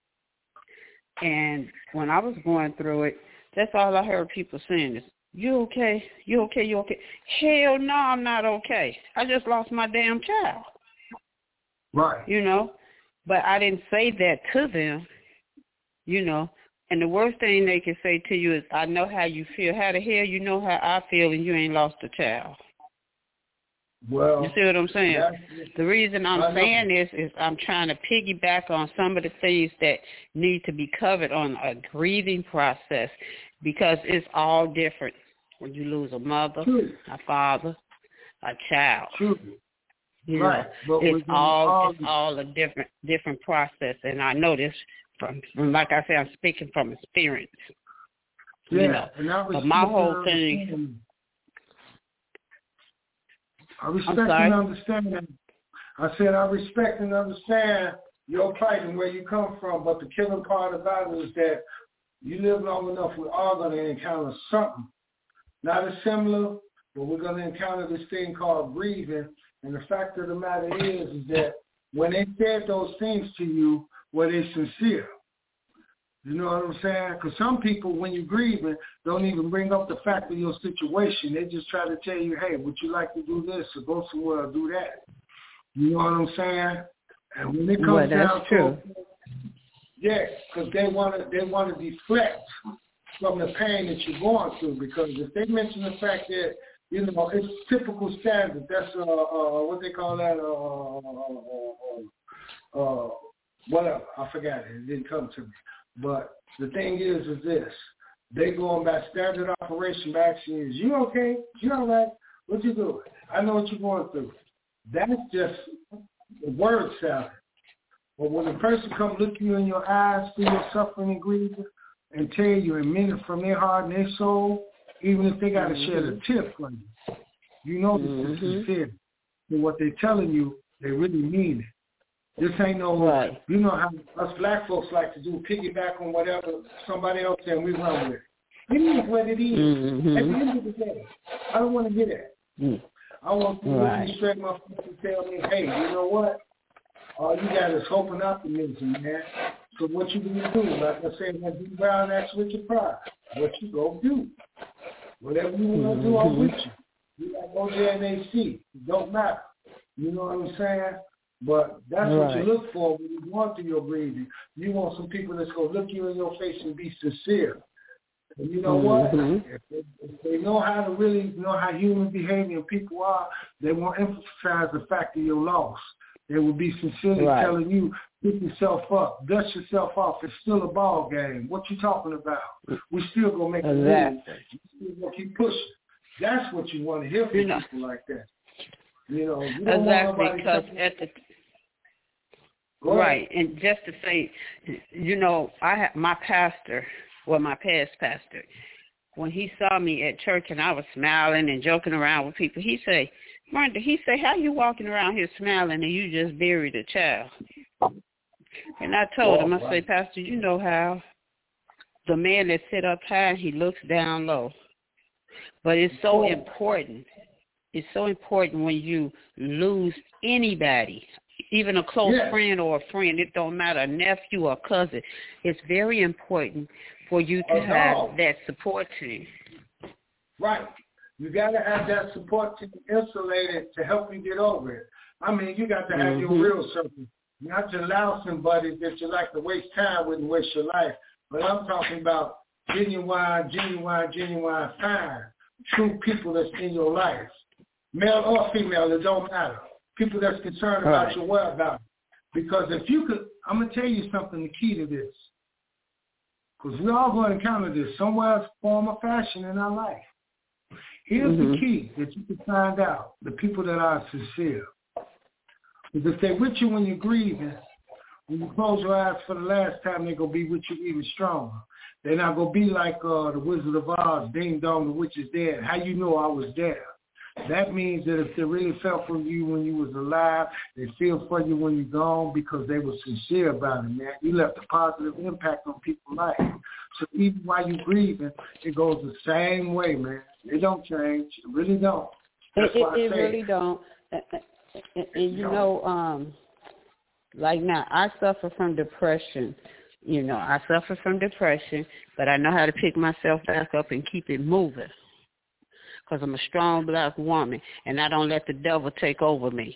And when I was going through it, that's all I heard people saying is, you okay? You okay? You okay? Hell no, I'm not okay. I just lost my damn child. Right. But I didn't say that to them, And the worst thing they can say to you is, I know how you feel. How the hell you know how I feel and you ain't lost a child? Well, you see what I'm saying? The reason I'm saying this is I'm trying to piggyback on some of the things that need to be covered on a grieving process because it's all different when you lose a mother, a father, a child. Right. But it's all a different process, and I know this from like I said, I'm speaking from experience. Yeah, but my whole thing. I respect and understand. I said I respect and understand your plight and where you come from, but the killing part about it is that you live long enough, we're all going to encounter something. Not as similar, but we're going to encounter this thing called grieving. And the fact of the matter is that when they said those things to you, were they sincere? You know what I'm saying? Because some people, when you're grieving, don't even bring up the fact of your situation. They just try to tell you, hey, would you like to do this or go somewhere or do that? You know what I'm saying? And when it comes down to because they want to deflect from the pain that you're going through. Because if they mention the fact that, it's typical standard, that's what they call that, whatever, I forgot it. It didn't come to me. But the thing is this. They going by standard operation by asking you, is you okay? You all right? What you doing? I know what you're going through. That's just the word salad. But when a person comes look you in your eyes through your suffering and grief and tell you and mean it from their heart and their soul, even if they got to share the tip from you. You know this is sincere. So what they're telling you, they really mean it. This ain't no, you know how us black folks like to do, piggyback on whatever somebody else said and we run with it. It is what it is. At the end of the day, I don't want to hear that. I want to look me straight in my face and tell me, hey, you know what? All you got is hope and optimism, man. So what you gonna do? Like I said, that D Brown acts with your pride. What you gonna do? Whatever you want to do, I'm with you. You like OJ and AC. It don't matter. You know what I'm saying? But that's what you look for when you want through your breathing. You want some people that's going to look you in your face and be sincere. And you know what? If they know how to really know how human behavior and people are, they won't emphasize the fact of your loss. They will be sincerely telling you, pick yourself up, dust yourself off. It's still a ball game. What you talking about? We still going to make a move. We still going to keep pushing. That's what you want to hear from people like that. You know, you don't want nobody because at the and just to say, you know, I have my pastor, my past pastor, when he saw me at church and I was smiling and joking around with people, he say, Brenda, how you walking around here smiling and you just buried a child? And I told him, I say, Pastor, you know how the man that sit up high, he looks down low. But it's so important. It's so important when you lose anybody, even a close friend or a friend. It don't matter, a nephew or cousin. It's very important for you to have that support team. Right. You got to have that support team insulated to help you get over it. I mean, you got to have your real circle, not to allow somebody that you like to waste time with and waste your life. But I'm talking about genuine, fine, true people that's in your life. Male or female, it don't matter. People that's concerned about your whereabouts. Because if you could, I'm going to tell you something, the key to this. Because we're all going to encounter this somewhere, form or fashion in our life. Here's the key that you can find out, the people that are sincere. Because if they're with you when you're grieving, when you close your eyes for the last time, they're going to be with you even stronger. They're not going to be like the Wizard of Oz, Ding Dong, the witch is dead. How you know I was there? That means that if they really felt for you when you was alive, they feel for you when you're gone because they were sincere about it, man. You left a positive impact on people's life. So even while you're grieving, it goes the same way, man. It don't change. It really don't. That's why I say really don't. And you know, like now, I suffer from depression. You know, I suffer from depression, but I know how to pick myself back up and keep it moving. Because I'm a strong black woman, and I don't let the devil take over me.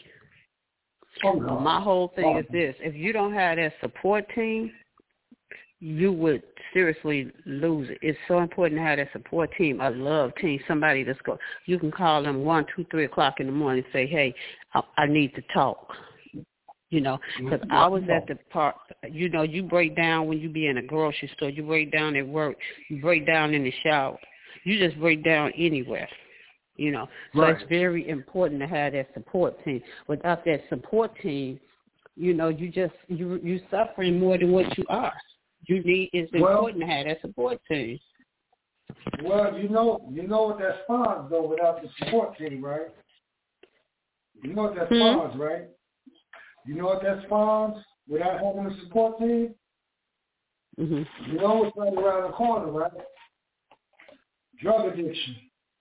My whole thing is this. If you don't have that support team, you would seriously lose it. It's so important to have that support team, a love team, somebody that's go. You can call them 1, 2, 3 o'clock in the morning and say, hey, I need to talk. You know, because I was at the part, you know, you break down when you be in a grocery store. You break down at work. You break down in the shower. You just break down anywhere. You know, so it's very important to have that support team. Without that support team, you know, you suffering more than what you are. It's important to have that support team. Well, you know what that spawns though without the support team, right? You know what that spawns, right? You know what that spawns without having a support team? You know what's right around the corner, right? Drug addiction.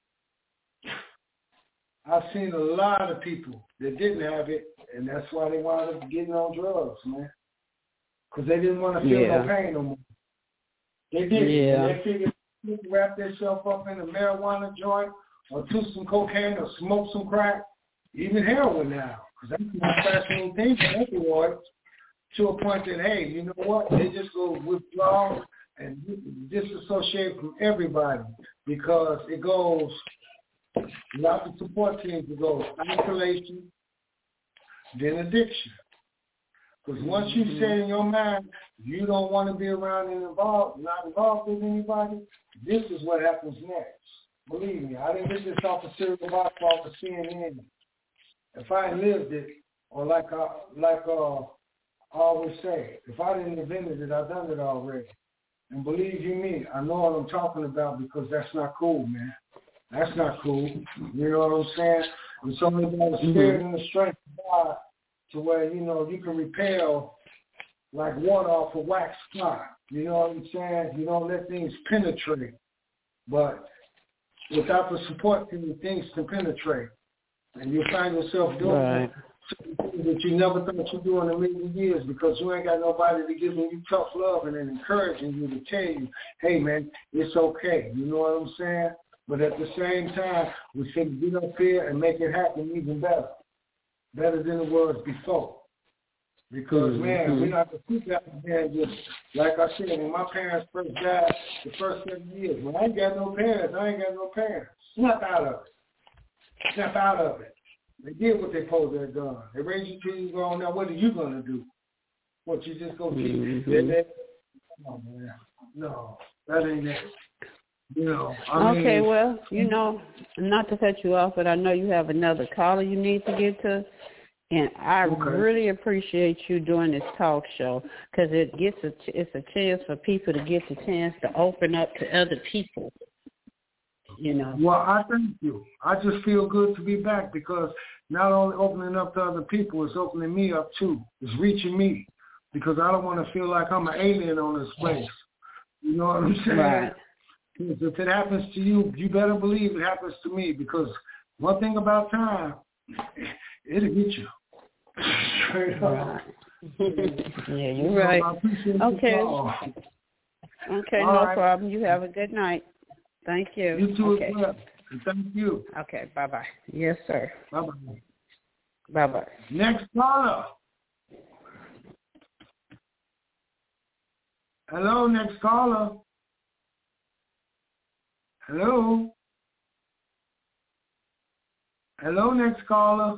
I've seen a lot of people that didn't have it, and that's why they wound up getting on drugs, man. Because they didn't want to feel no pain no more. They did. They figured they could wrap themselves up in a marijuana joint or do some cocaine or smoke some crack, even heroin now. Because that's not fashionable thing for everyone, to a point that, hey, you know what? They just go withdraw and disassociate from everybody because it goes, without the support teams, it goes isolation, then addiction. Because once you say in your mind you don't want to be around and not involved with anybody, this is what happens next. Believe me, I didn't get this off a serial box off of CNN. If I lived it, or like I always say, if I didn't invent it, I've done it already. And believe you me, I know what I'm talking about because that's not cool, man. That's not cool. You know what I'm saying? And so many about the spirit and the strength of God to where, you know, you can repel like water off a wax fire. You know what I'm saying? You don't let things penetrate. But without the support team, things can penetrate. And you'll find yourself doing things that you never thought you'd do in a million years because you ain't got nobody to give you tough love and encouraging you to tell you, hey, man, it's okay. You know what I'm saying? But at the same time, we should get up here and make it happen even better than it was before. Because, man, we're not going to keep out there just, like I said, when my parents first died, the first 7 years, when I ain't got no parents, Snap out of it. Snap out of it. They did what they supposed to have done. They raised you till you grown. Now, what are you going to do? What, you just go keep Oh, man. No, that ain't it. You know, I mean, well, you know, not to cut you off, but I know you have another caller you need to get to, and I really appreciate you doing this talk show because it's a chance for people to get the chance to open up to other people. You know. Well, I thank you. I just feel good to be back because not only opening up to other people, it's opening me up too. It's reaching me because I don't want to feel like I'm an alien on this place. You know what I'm saying? Right. If it happens to you, you better believe it happens to me because one thing about time, it'll get you. Straight up. Yeah, you're right. Okay. Okay, no problem. You have a good night. Thank you. You too as well. And thank you. Okay, bye-bye. Yes, sir. Bye-bye. Bye-bye. Next caller. Hello, next caller. Hello? Hello, next caller.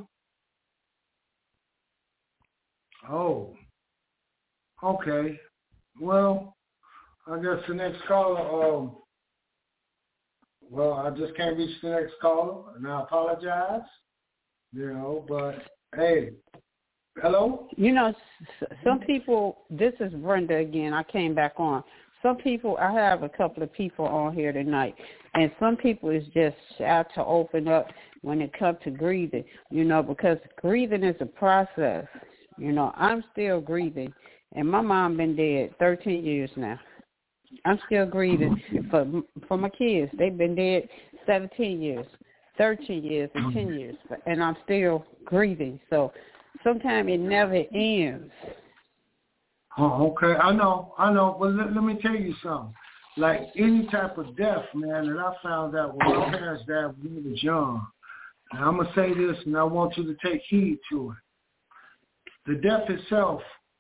Oh, okay. Well, I guess the next caller, well, I just can't reach the next caller, and I apologize, you know, but, hey, hello? You know, some people, this is Brenda again, I came back on. Some people, I have a couple of people on here tonight, and some people is just shy to open up when it comes to grieving, you know, because grieving is a process. You know, I'm still grieving, and my mom been dead 13 years now. I'm still grieving for my kids. They've been dead 17 years, 13 years, and 10 years, and I'm still grieving. So sometimes it never ends. Oh, okay. I know. But let me tell you something. Like any type of death, man, that I found out when my parents died when I was young. And I'm going to say this, and I want you to take heed to it. The death itself,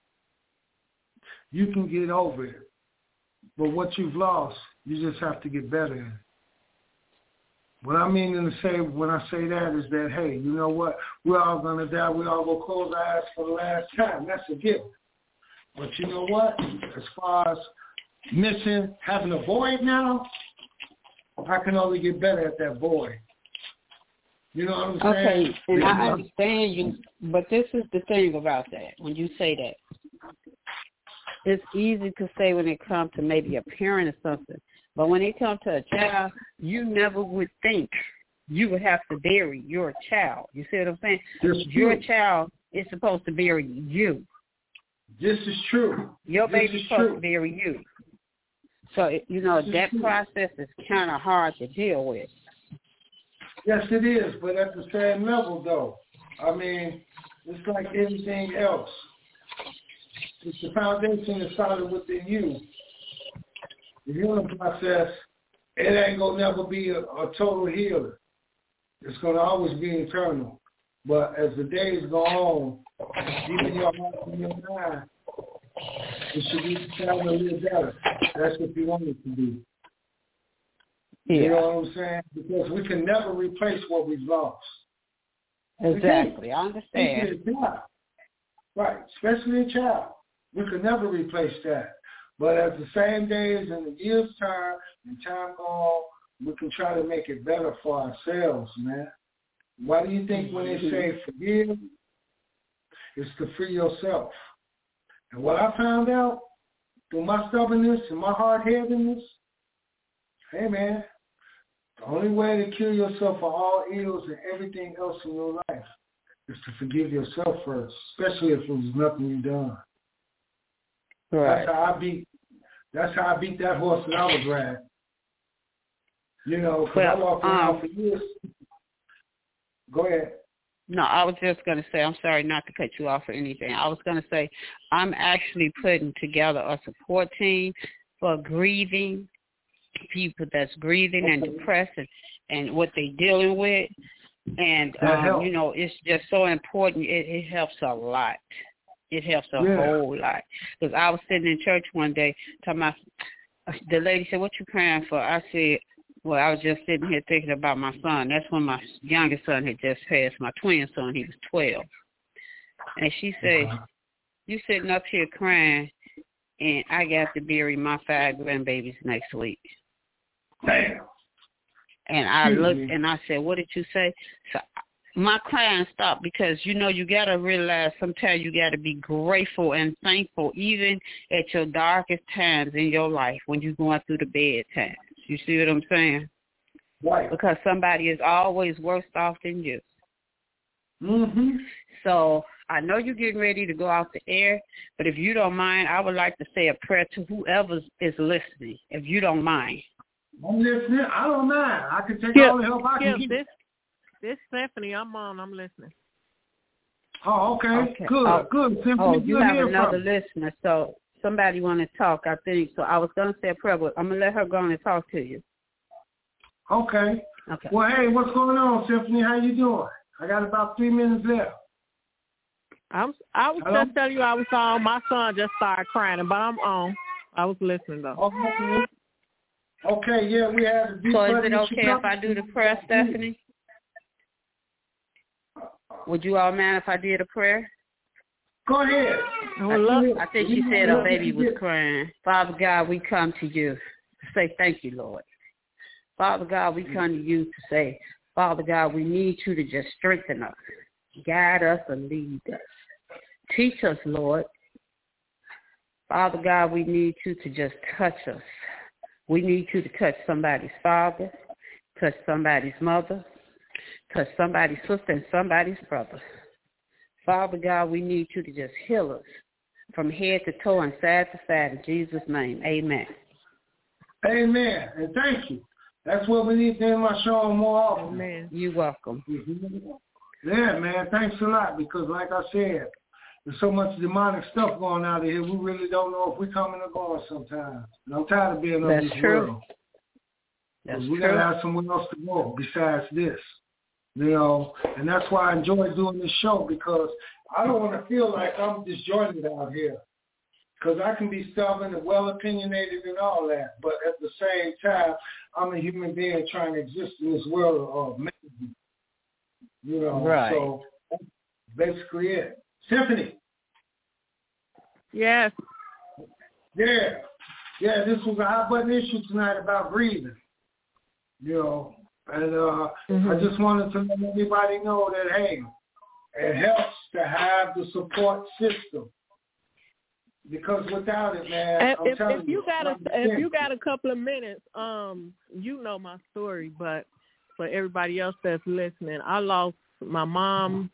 you can get over it. But what you've lost, you just have to get better in it. What I mean to say when I say that is that, hey, you know what? We're all going to die. We all going to close our eyes for the last time. That's a gift. But you know what? As far as missing, having a void now, I can only get better at that void. You know what I'm saying? Okay, and I understand you, but this is the thing about that, when you say that. It's easy to say when it comes to maybe a parent or something, but when it comes to a child, you never would think you would have to bury your child. You see what I'm saying? Your child is supposed to bury you. This is true. Your baby's supposed to bury you. So, you know, that process is kind of hard to deal with. Yes, it is, but at the same level, though. I mean, it's like anything else. It's the foundation that started within you. The healing process, it ain't going to never be a total healer. It's going to always be eternal. But as the days go on, even your heart and your mind, it should be trying to live better. That's what you want it to be. Yeah. You know what I'm saying? Because we can never replace what we've lost. Exactly. I understand. Especially a child. Right. Especially a child. We can never replace that. But as the same days and the years turn and time go on, we can try to make it better for ourselves, man. Why do you think when they say forgive, it's to free yourself? And what I found out, through my stubbornness and my hard-headedness, hey, man, the only way to cure yourself for all ills and everything else in your life is to forgive yourself first, especially if it was nothing you done. Right. That's how I beat that horse that I was riding. You know, because I walked around for years. Go ahead. No, I was just going to say, I'm sorry not to cut you off or anything. I was going to say, I'm actually putting together a support team for grieving, people that's grieving and depressed and what they're dealing with. And, you know, it's just so important. It helps a lot. It helps a whole lot. Because I was sitting in church one day talking about, the lady said, what you crying for? I said, well, I was just sitting here thinking about my son. That's when my youngest son had just passed, my twin son. He was 12. And she said, you sitting up here crying, and I got to bury my 5 grandbabies next week. Damn. And I looked and I said, what did you say? So my crying stopped because, you know, you got to realize sometimes you got to be grateful and thankful even at your darkest times in your life when you're going through the bad times. You see what I'm saying? Right. Because somebody is always worse off than you. Mm-hmm. So I know you're getting ready to go off the air, but if you don't mind, I would like to say a prayer to whoever is listening, if you don't mind. I'm listening. I don't mind. I can take all the help I can get. This Stephanie, I'm listening. Oh, okay. Good, good. Stephanie, oh, you have another listener, so somebody want to talk, I think. So I was going to say a prayer, but I'm going to let her go on and talk to you. Okay. Well, hey, what's going on, Stephanie? How you doing? I got about 3 minutes left. I was just telling you I was on. My son just started crying, but I'm on. I was listening, though. Okay, yeah, we had a deep. So is it okay if I do the prayer, Stephanie? Would you all mind if I did a prayer? Go ahead. I think she said her baby was crying. Father God, we come to you to say thank you, Lord. Father God, we come to you to say, Father God, we need you to just strengthen us, guide us, and lead us. Teach us, Lord. Father God, we need you to just touch us. We need you to touch somebody's father, touch somebody's mother, touch somebody's sister and somebody's brother. Father God, we need you to just heal us from head to toe and side to side in Jesus' name. Amen. Amen. And thank you. That's what we need to end my show more often. Amen. You're welcome. Yeah, man. Thanks a lot because, like I said, there's so much demonic stuff going out of here. We really don't know if we're coming or going sometimes. And I'm tired of being on this world. That's true. We got to have somewhere else to go besides this. You know, and that's why I enjoy doing this show because I don't want to feel like I'm disjointed out here. Because I can be stubborn and well-opinionated and all that. But at the same time, I'm a human being trying to exist in this world of man. You know, right. So that's basically it. Tiffany. Yes. Yeah. Yeah, this was a hot button issue tonight about breathing. You know, and I just wanted to let everybody know that, hey, it helps to have the support system. Because without it, man, if you got a couple of minutes, you know my story, but for everybody else that's listening, I lost my mom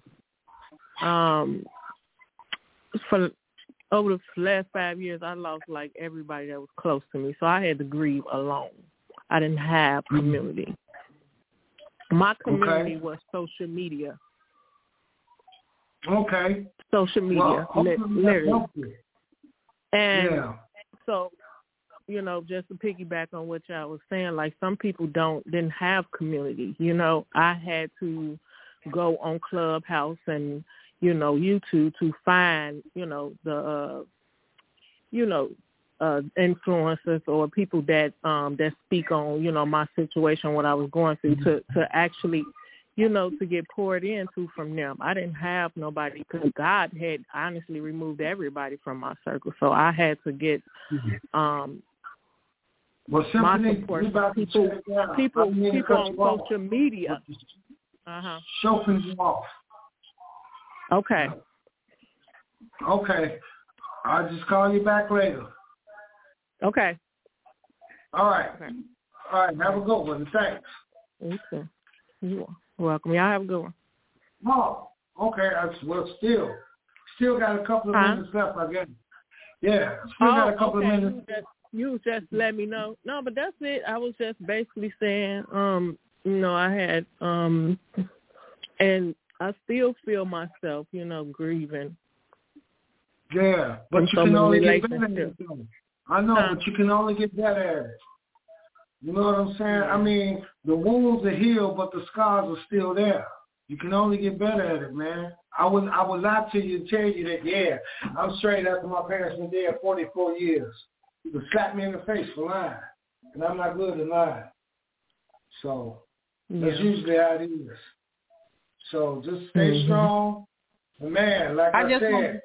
for over the last 5 years. I lost like everybody that was close to me, so I had to grieve alone. I didn't have community. My community was social media. Okay. Social media, literally. And so, you know, just to piggyback on what y'all was saying, like some people didn't have community. You know, I had to go on Clubhouse and, you know, YouTube to find, you know, the, influencers or people that speak on, you know, my situation, what I was going through to actually, you know, to get poured into from them. I didn't have nobody because God had honestly removed everybody from my circle. So I had to get my support from people on social media. Choking you off. Okay. Okay. I'll just call you back later. Okay. All right. Okay. All right. Have a good one. Thanks. Okay. You are welcome. Y'all have a good one. Oh, okay. Well, still got a couple of minutes left, I guess. Yeah, still got a couple of minutes. You just let me know. No, but that's it. I was just basically saying, I had, and I still feel myself, grieving. Yeah, but you can only get better at it. I know, but you can only get better at it. You know what I'm saying? Yeah. I mean, the wounds are healed, but the scars are still there. You can only get better at it, man. I would lie to you and tell you that, I'm straight after my parents been dead 44 years. You could slap me in the face for lying, and I'm not good at lying. So that's usually how it is. So just stay strong. And man, like I said,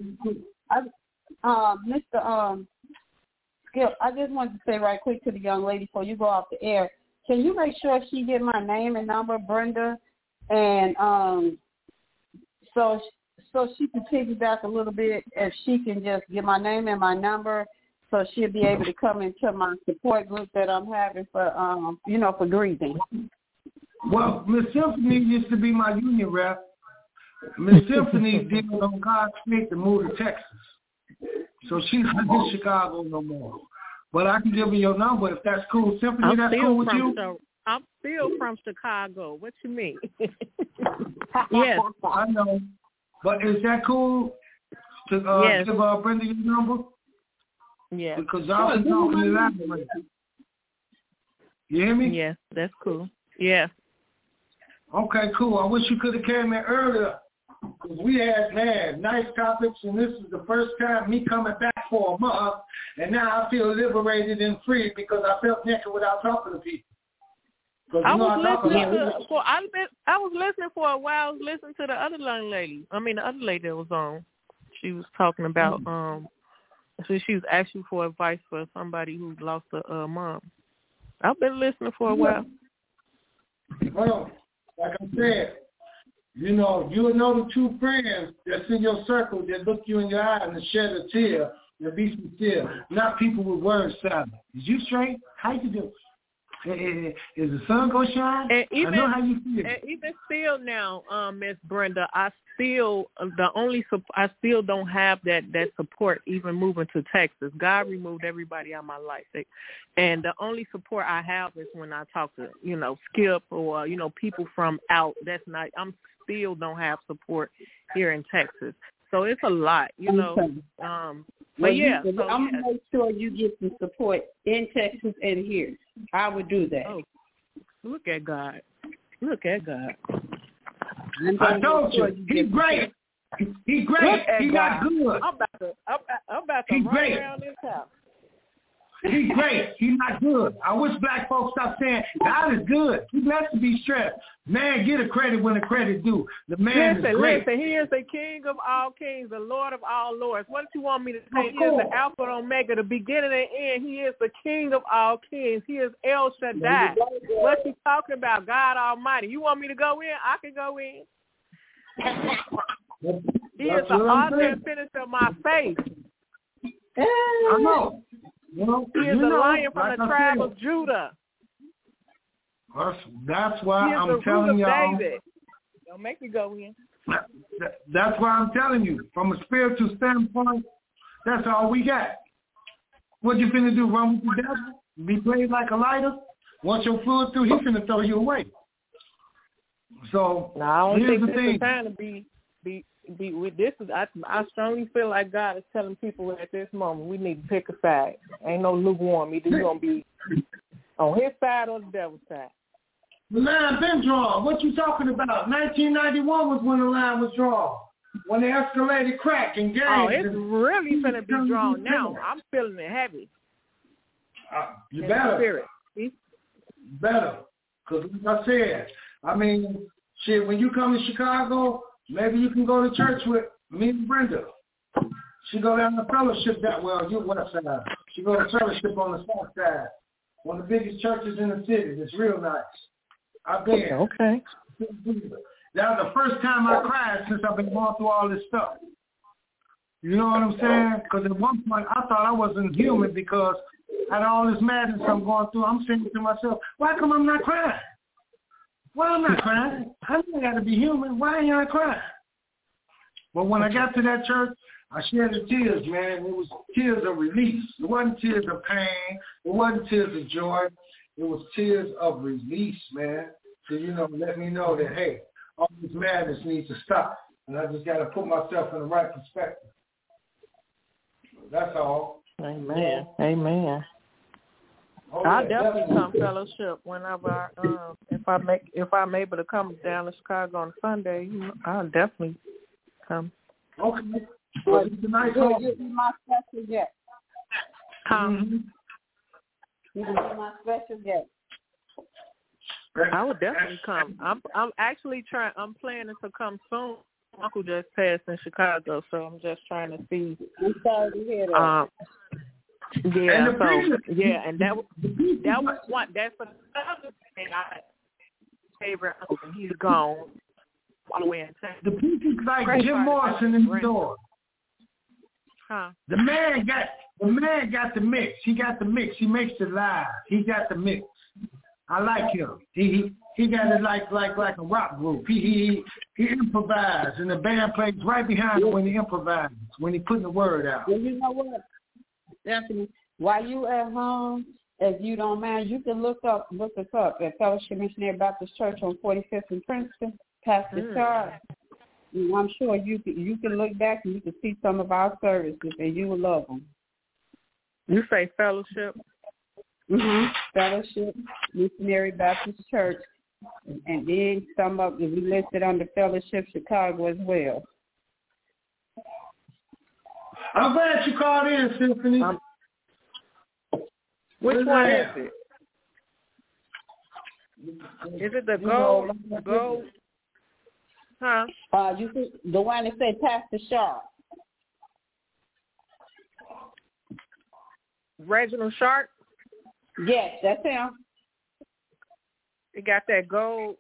Mr. Skip, I just wanted to say right quick to the young lady before you go off the air, can you make sure she get my name and number, Brenda, and so she can piggyback a little bit, if she can just get my name and my number, so she'll be able to come into my support group that I'm having for for grieving. Well, Miss Symphony used to be my union rep. Miss Symphony did on God's faith to move to Texas. So she's not in Chicago no more. But I can give her your number if that's cool. Symphony, that's cool with you? I'm still from Chicago. What you mean? Yes. I know. But is that cool to give Brenda your number? Yeah. Because I was talking to that. You hear me? Yes, that's cool. Yeah. Okay, cool. I wish you could have came in earlier. Because we had nice topics, and this is the first time me coming back for a month, and now I feel liberated and free because I felt naked without talking to people. I was listening for a while. I was listening to the other young lady. The other lady that was on. She was talking about so she was asking for advice for somebody who lost a mom. I've been listening for a while. Well, like I said, you will know the two friends that's in your circle that look you in your eye and shed a tear and be sincere, not people with words salad. Is you straight? How you do? Is the sun gonna shine? And even, I know how you feel. And even still now, Miss Brenda, I still don't have that support even moving to Texas. God removed everybody out of my life, and the only support I have is when I talk to Skip or people from out. I'm still don't have support here in Texas, so it's a lot, But I'm gonna make sure you get some support in Texas and here. I would do that. Oh, look at God! Look at God! I told you, he's great. He's great. He's not good. I'm about to run around this house. He's great. He's not good. I wish black folks stop saying God is good. He's blessed to be stressed. Man, get a credit when the credit due. The man is great. Listen, he is the King of all kings, the Lord of all lords. What do you want me to say? He is the Alpha and Omega, the beginning and end. He is the King of all kings. He is El Shaddai. What you talking about? God Almighty. You want me to go in? I can go in. He is the author and finisher of my faith. I know. He is the Lion from the tribe of Judah. That's why I'm telling y'all. David. Don't make me go in. That's why I'm telling you. From a spiritual standpoint, that's all we got. What you finna do? Run with the devil? Be played like a lighter? Once your fluid through, he's finna throw you away. So I don't here's think the thing. It's time to be with this. I strongly feel like God is telling people at this moment we need to pick a side. Ain't no lukewarm. Either you're gonna be on his side or the devil's side. The line been drawn. What you talking about? 1991 was when the line was drawn. When they escalated crack and gangs. Oh, it's really gonna be drawn now. I'm feeling it heavy. You better. Better. Because like I said, when you come to Chicago, maybe you can go to church with me and Brenda. She go down to fellowship that well, you west side. She go to fellowship on the south side. One of the biggest churches in the city. It's real nice. I've been. Okay. That was the first time I cried since I've been going through all this stuff. You know what I'm saying? Because at one point I thought I wasn't human because out of all this madness I'm going through, I'm saying to myself, why come I'm not crying? Why I'm not crying? I got to be human. Why ain't I crying? But when I got to that church, I shared the tears, man. It was tears of release. It wasn't tears of pain. It wasn't tears of joy. It was tears of release, man. So, let me know that, hey, all this madness needs to stop. And I just got to put myself in the right perspective. That's all. Amen. Amen. Oh, I'll definitely come fellowship whenever if I'm able to come down to Chicago on Sunday. I'll definitely come. Okay. Well, it's a nice home. You be my special guest. You be my special guest. I would definitely come. I'm actually trying. I'm planning to come soon. Uncle just passed in Chicago, so I'm just trying to see. I'm sorry to hear that. And that was one. That's another thing I favorite uncle. He's gone all the way in Texas. The preacher's like Jim Morrison in the store. Huh? The man got the mix. He got the mix. He makes it live. He got the mix. I like him. He got it like a rock group. He improvised, and the band plays right behind him when he improvises, when he putting the word out. Well, you know what, Stephanie? While you at home, if you don't mind, you can look us up at Fellowship Missionary Baptist Church on 45th and Princeton, Pastor Charles. I'm sure you can look back and you can see some of our services, and you will love them. You say Fellowship? Fellowship Missionary Baptist Church, and then some of it we listed under Fellowship Chicago as well. I'm glad you called in, Symphony. Which one is it? Is it the gold? Huh? You see the one that say Pastor Sharp. Reginald Sharp? Yes, that's him. He got that gold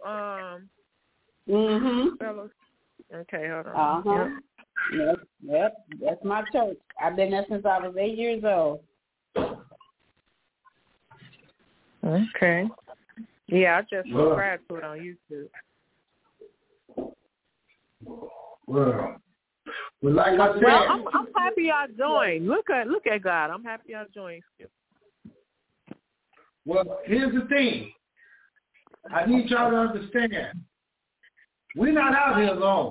fellows. Okay, hold on. Yep. That's my church. I've been there since I was 8 years old. Okay. Yeah, I just subscribed to it on YouTube. Well, like I said, I'm happy y'all joined. Look at God. I'm happy y'all joined. Well, here's the thing. I need y'all to understand. We're not out here alone.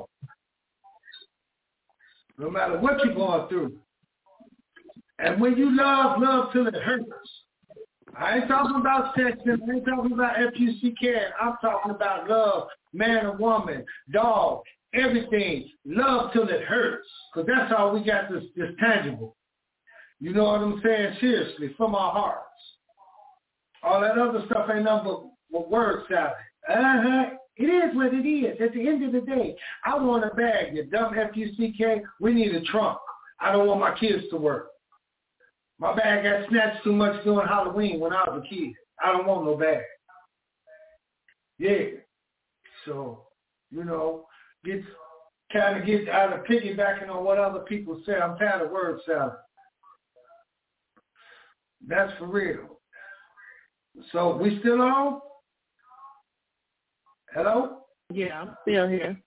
No matter what you're going through. And when you love till it hurts. I ain't talking about sex. I ain't talking about F-U-C-K. I'm talking about love, man and woman, dog, everything. Love till it hurts. Because that's how we got this tangible. You know what I'm saying? Seriously, from our hearts. All that other stuff ain't nothing but word salad. It is what it is. At the end of the day, I want a bag. You dumb F-U-C-K. We need a trunk. I don't want my kids to work. My bag got snatched too much during Halloween when I was a kid. I don't want no bag. Yeah. So, get out of piggybacking on what other people say. I'm tired of word salad. That's for real. So, we still on? Hello? Yeah, I'm still here.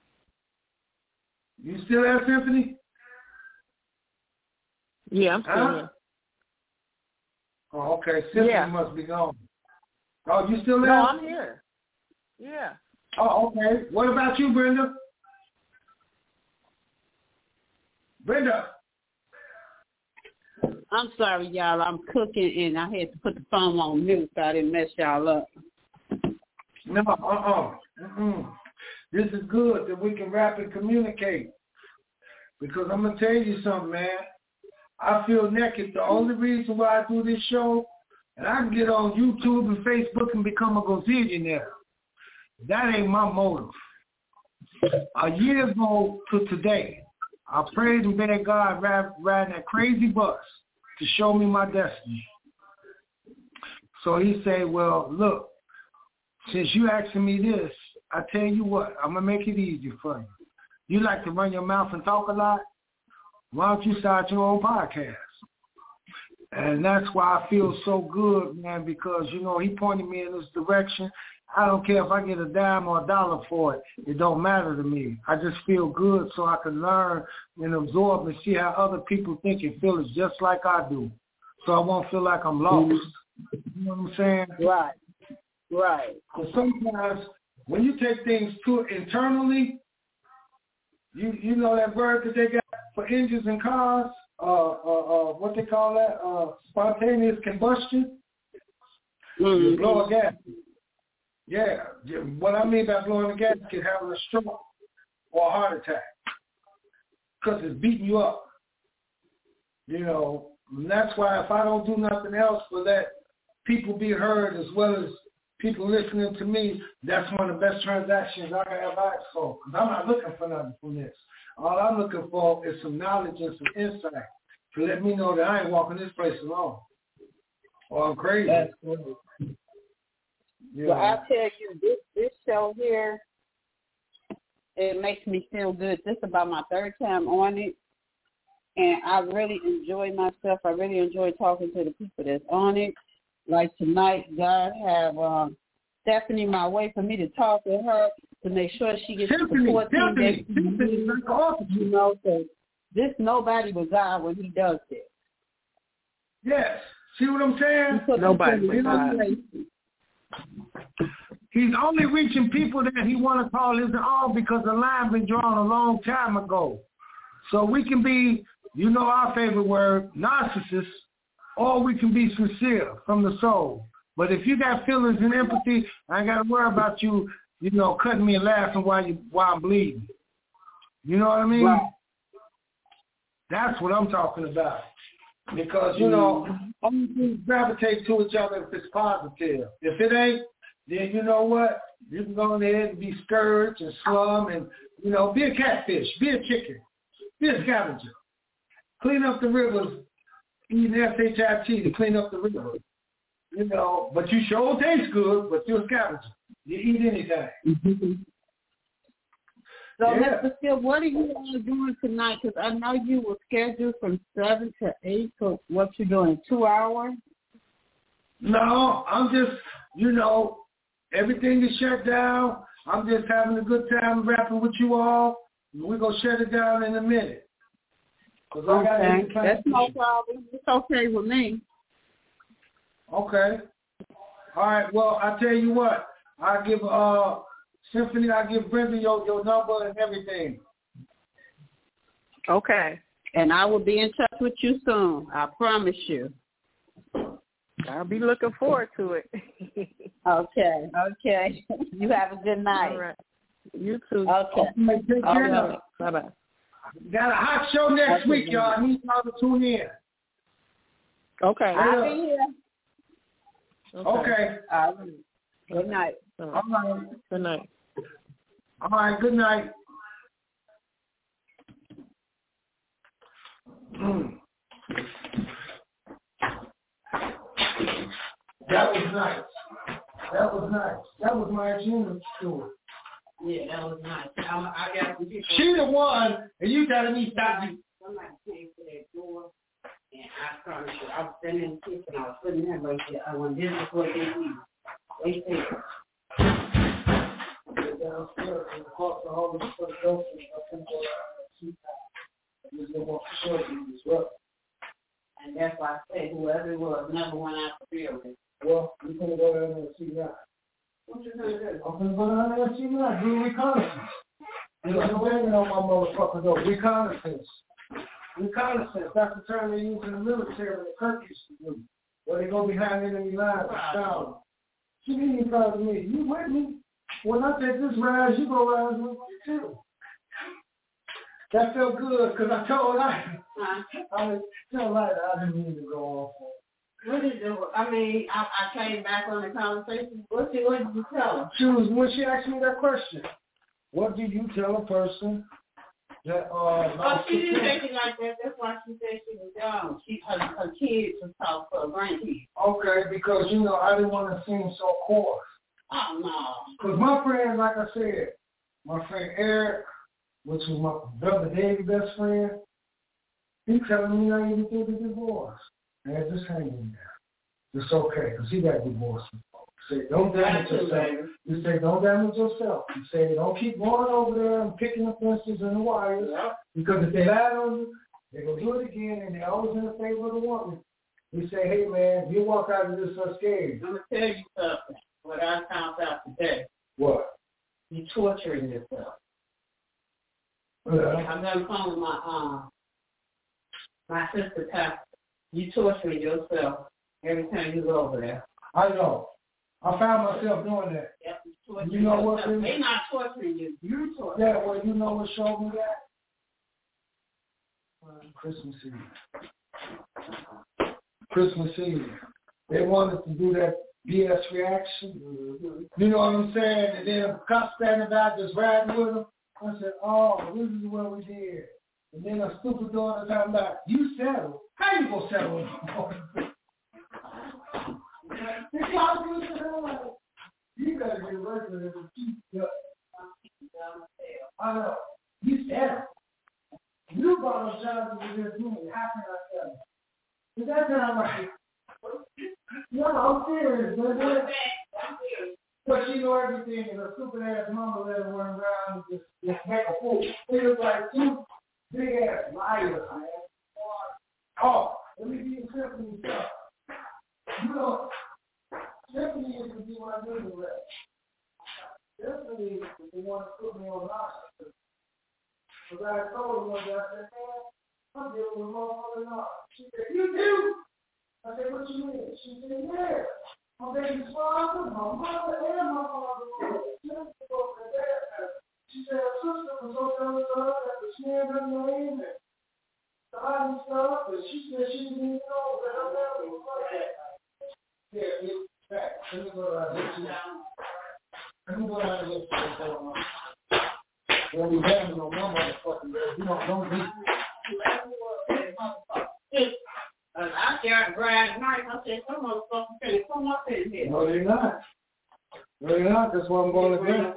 You still there, Symphony? Yeah, I'm still here. Oh, okay. Symphony must be gone. Oh, you still there? No, I'm here. Yeah. Oh, okay. What about you, Brenda? Brenda. I'm sorry, y'all. I'm cooking, and I had to put the phone on mute so I didn't mess y'all up. No, This is good that we can rap and communicate. Because I'm going to tell you something, man. I feel naked. The only reason why I do this show, and I can get on YouTube and Facebook and become a gazillionaire. That ain't my motive. A year ago to today, I prayed and begged God riding that crazy bus to show me my destiny. So he said, well, look, since you asking me this, I tell you what, I'm going to make it easy for you. You like to run your mouth and talk a lot? why don't you start your own podcast? And that's why I feel so good, man, because, you know, he pointed me in this direction. I don't care if I get a dime or a dollar for it. It don't matter to me. I just feel good so I can learn and absorb and see how other people think and feel it's just like I do. So I won't feel like I'm lost. You know what I'm saying? Right. Because sometimes when you take things to internally, you know that word that they got for engines and cars, what they call that, spontaneous combustion. You blow a gasket. Yeah, what I mean by blowing a gasket, having a stroke or a heart attack, because it's beating you up. You know, and that's why if I don't do nothing else for that people be heard as well as people listening to me, that's one of the best transactions I can have access for. Because I'm not looking for nothing from this. All I'm looking for is some knowledge and some insight to let me know that I ain't walking this place alone. Or I'm crazy. That's cool. Well, I'll tell you, this show here, it makes me feel good. This is about my third time on it. And I really enjoy myself. I really enjoy talking to the people that's on it. Like tonight, God have Stephanie my way for me to talk to her to make sure she gets the support team that she needs. You know, so this nobody but God when he does this. Yes. See what I'm saying? Nobody but God. He's only reaching people that he want to call his own because the line been drawn a long time ago. So we can be, you know our favorite word, narcissists, or we can be sincere from the soul. But if you got feelings and empathy, I ain't got to worry about you, you know, cutting me and laughing while I'm bleeding. You know what I mean? Right. That's what I'm talking about. Because, you know, only things gravitate to each other if it's positive. If it ain't, then you know what? You can go ahead and be scourged and slum and, you know, be a catfish, be a chicken, be a scavenger. Clean up the rivers, eating SHIT to clean up the rivers. You know, but you sure taste good, but you're a scavenger. You eat anything. So, Mr. Skip, what are you all doing tonight? Because I know you were scheduled from 7 to 8. So what you doing, 2 hours? No, I'm just, you know, everything is shut down. I'm just having a good time rapping with you all. We're going to shut it down in a minute. Okay, that's no problem. It's okay with me. Okay. All right, well, I tell you what. I give Symphony, I give Brenda your number and everything. Okay. And I will be in touch with you soon. I promise you. I'll be looking forward to it. Okay. You have a good night. All right. You too. Okay. Take care. Bye-bye. Got a hot show next week, y'all. I need y'all to tune in. Okay. I'll be here. Okay. Good night. All right. Good night. All right, good night. That was nice. That was my achievement story. Yeah, that was nice. I got some people. She the one, and you telling me stop you. Somebody came to that door, and I promise you, I was standing in the kitchen, I was putting that right there. I went, this is what they need. They said, downstairs and across the hall for the girlfriend. I think he's going to want to show you as well. and that's why I said whoever it was never went out to field it. Well, you're going to go down there and see that. What you going to do? I'm going to go down there and see that. Do reconnaissance. There's no banging on my motherfucker though. Reconnaissance. That's the term they use in the military when the Kirk used to do. Where they go behind enemy lines and shout. She didn't even call me. You with me? When I take this rise, you go rise with me too. That felt good because I told her I didn't mean to go off on. What did you, I mean, I came back on the conversation. What did you tell her? When she asked me that question, what do you tell a person that she didn't say it like that. That's why she said she was young. Her kids was taught for her grandkids. Okay, because I didn't want to seem so coarse. Oh no. Because my friend, like I said, my friend Eric, which was my brother David's best friend, He's telling me I even through the divorce. And it's just hanging there. It's okay, because he got divorced. You say, don't damage yourself. You say, don't damage yourself. You say, don't keep going over there and picking the fences and the wires. Yeah. Because if they lie on you, they're going to do it again, and they're always in the favor of the woman. You say, hey, man, you walk out of this unscathed. I'm going to tell you something, what I found out today. What? You're torturing yourself. Yeah. I'm on the phone with my sister, Pastor. You torturing yourself every time you go over there. I know. I found myself doing that. Yep, you know what? They're not torturing you. You torturing. Yeah, well, you know what showed me that? Christmas Eve. Christmas Eve. They wanted to do that BS reaction. Mm-hmm. You know what I'm saying? And then a cop standing back just riding with them. I said, oh, this is what we did. And then a stupid daughter talking about, you settle. How you gonna settle? You gotta get working as a chief judge. I know. You settle. You brought a job to this woman. How can I settle? Is that sound like it? No, I'm serious, man. But she know everything, and her stupid ass mama let her run around and just make a fool. It was like two big ass liars, man. Oh, let me be Tiffany stuff. You know, Tiffany is to be my newsletter. Tiffany is the one that put me on live. Because I told her one day, I said, man, I'm dealing with motherfucking lies. She said, you do? I said, what you mean? She said, yeah. My baby's father, my mother, and my father were there. She said her sister was so jealous of her that the smear her name and died and stuff, and she said she didn't even know that her family was like that. Yeah, it's back. Let me go out and get you. When we have no motherfucking, you don't need. I got Brad Knight. I said, some motherfuckers finna come up in here. No, they're not. No, they're not. That's why I'm going to bed.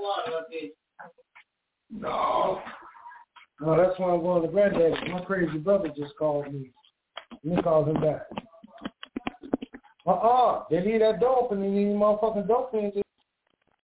No. No, that's why I'm going to Granddaddy. My crazy brother just called me. Let me call him back. They need that dope, and they need motherfucking dope in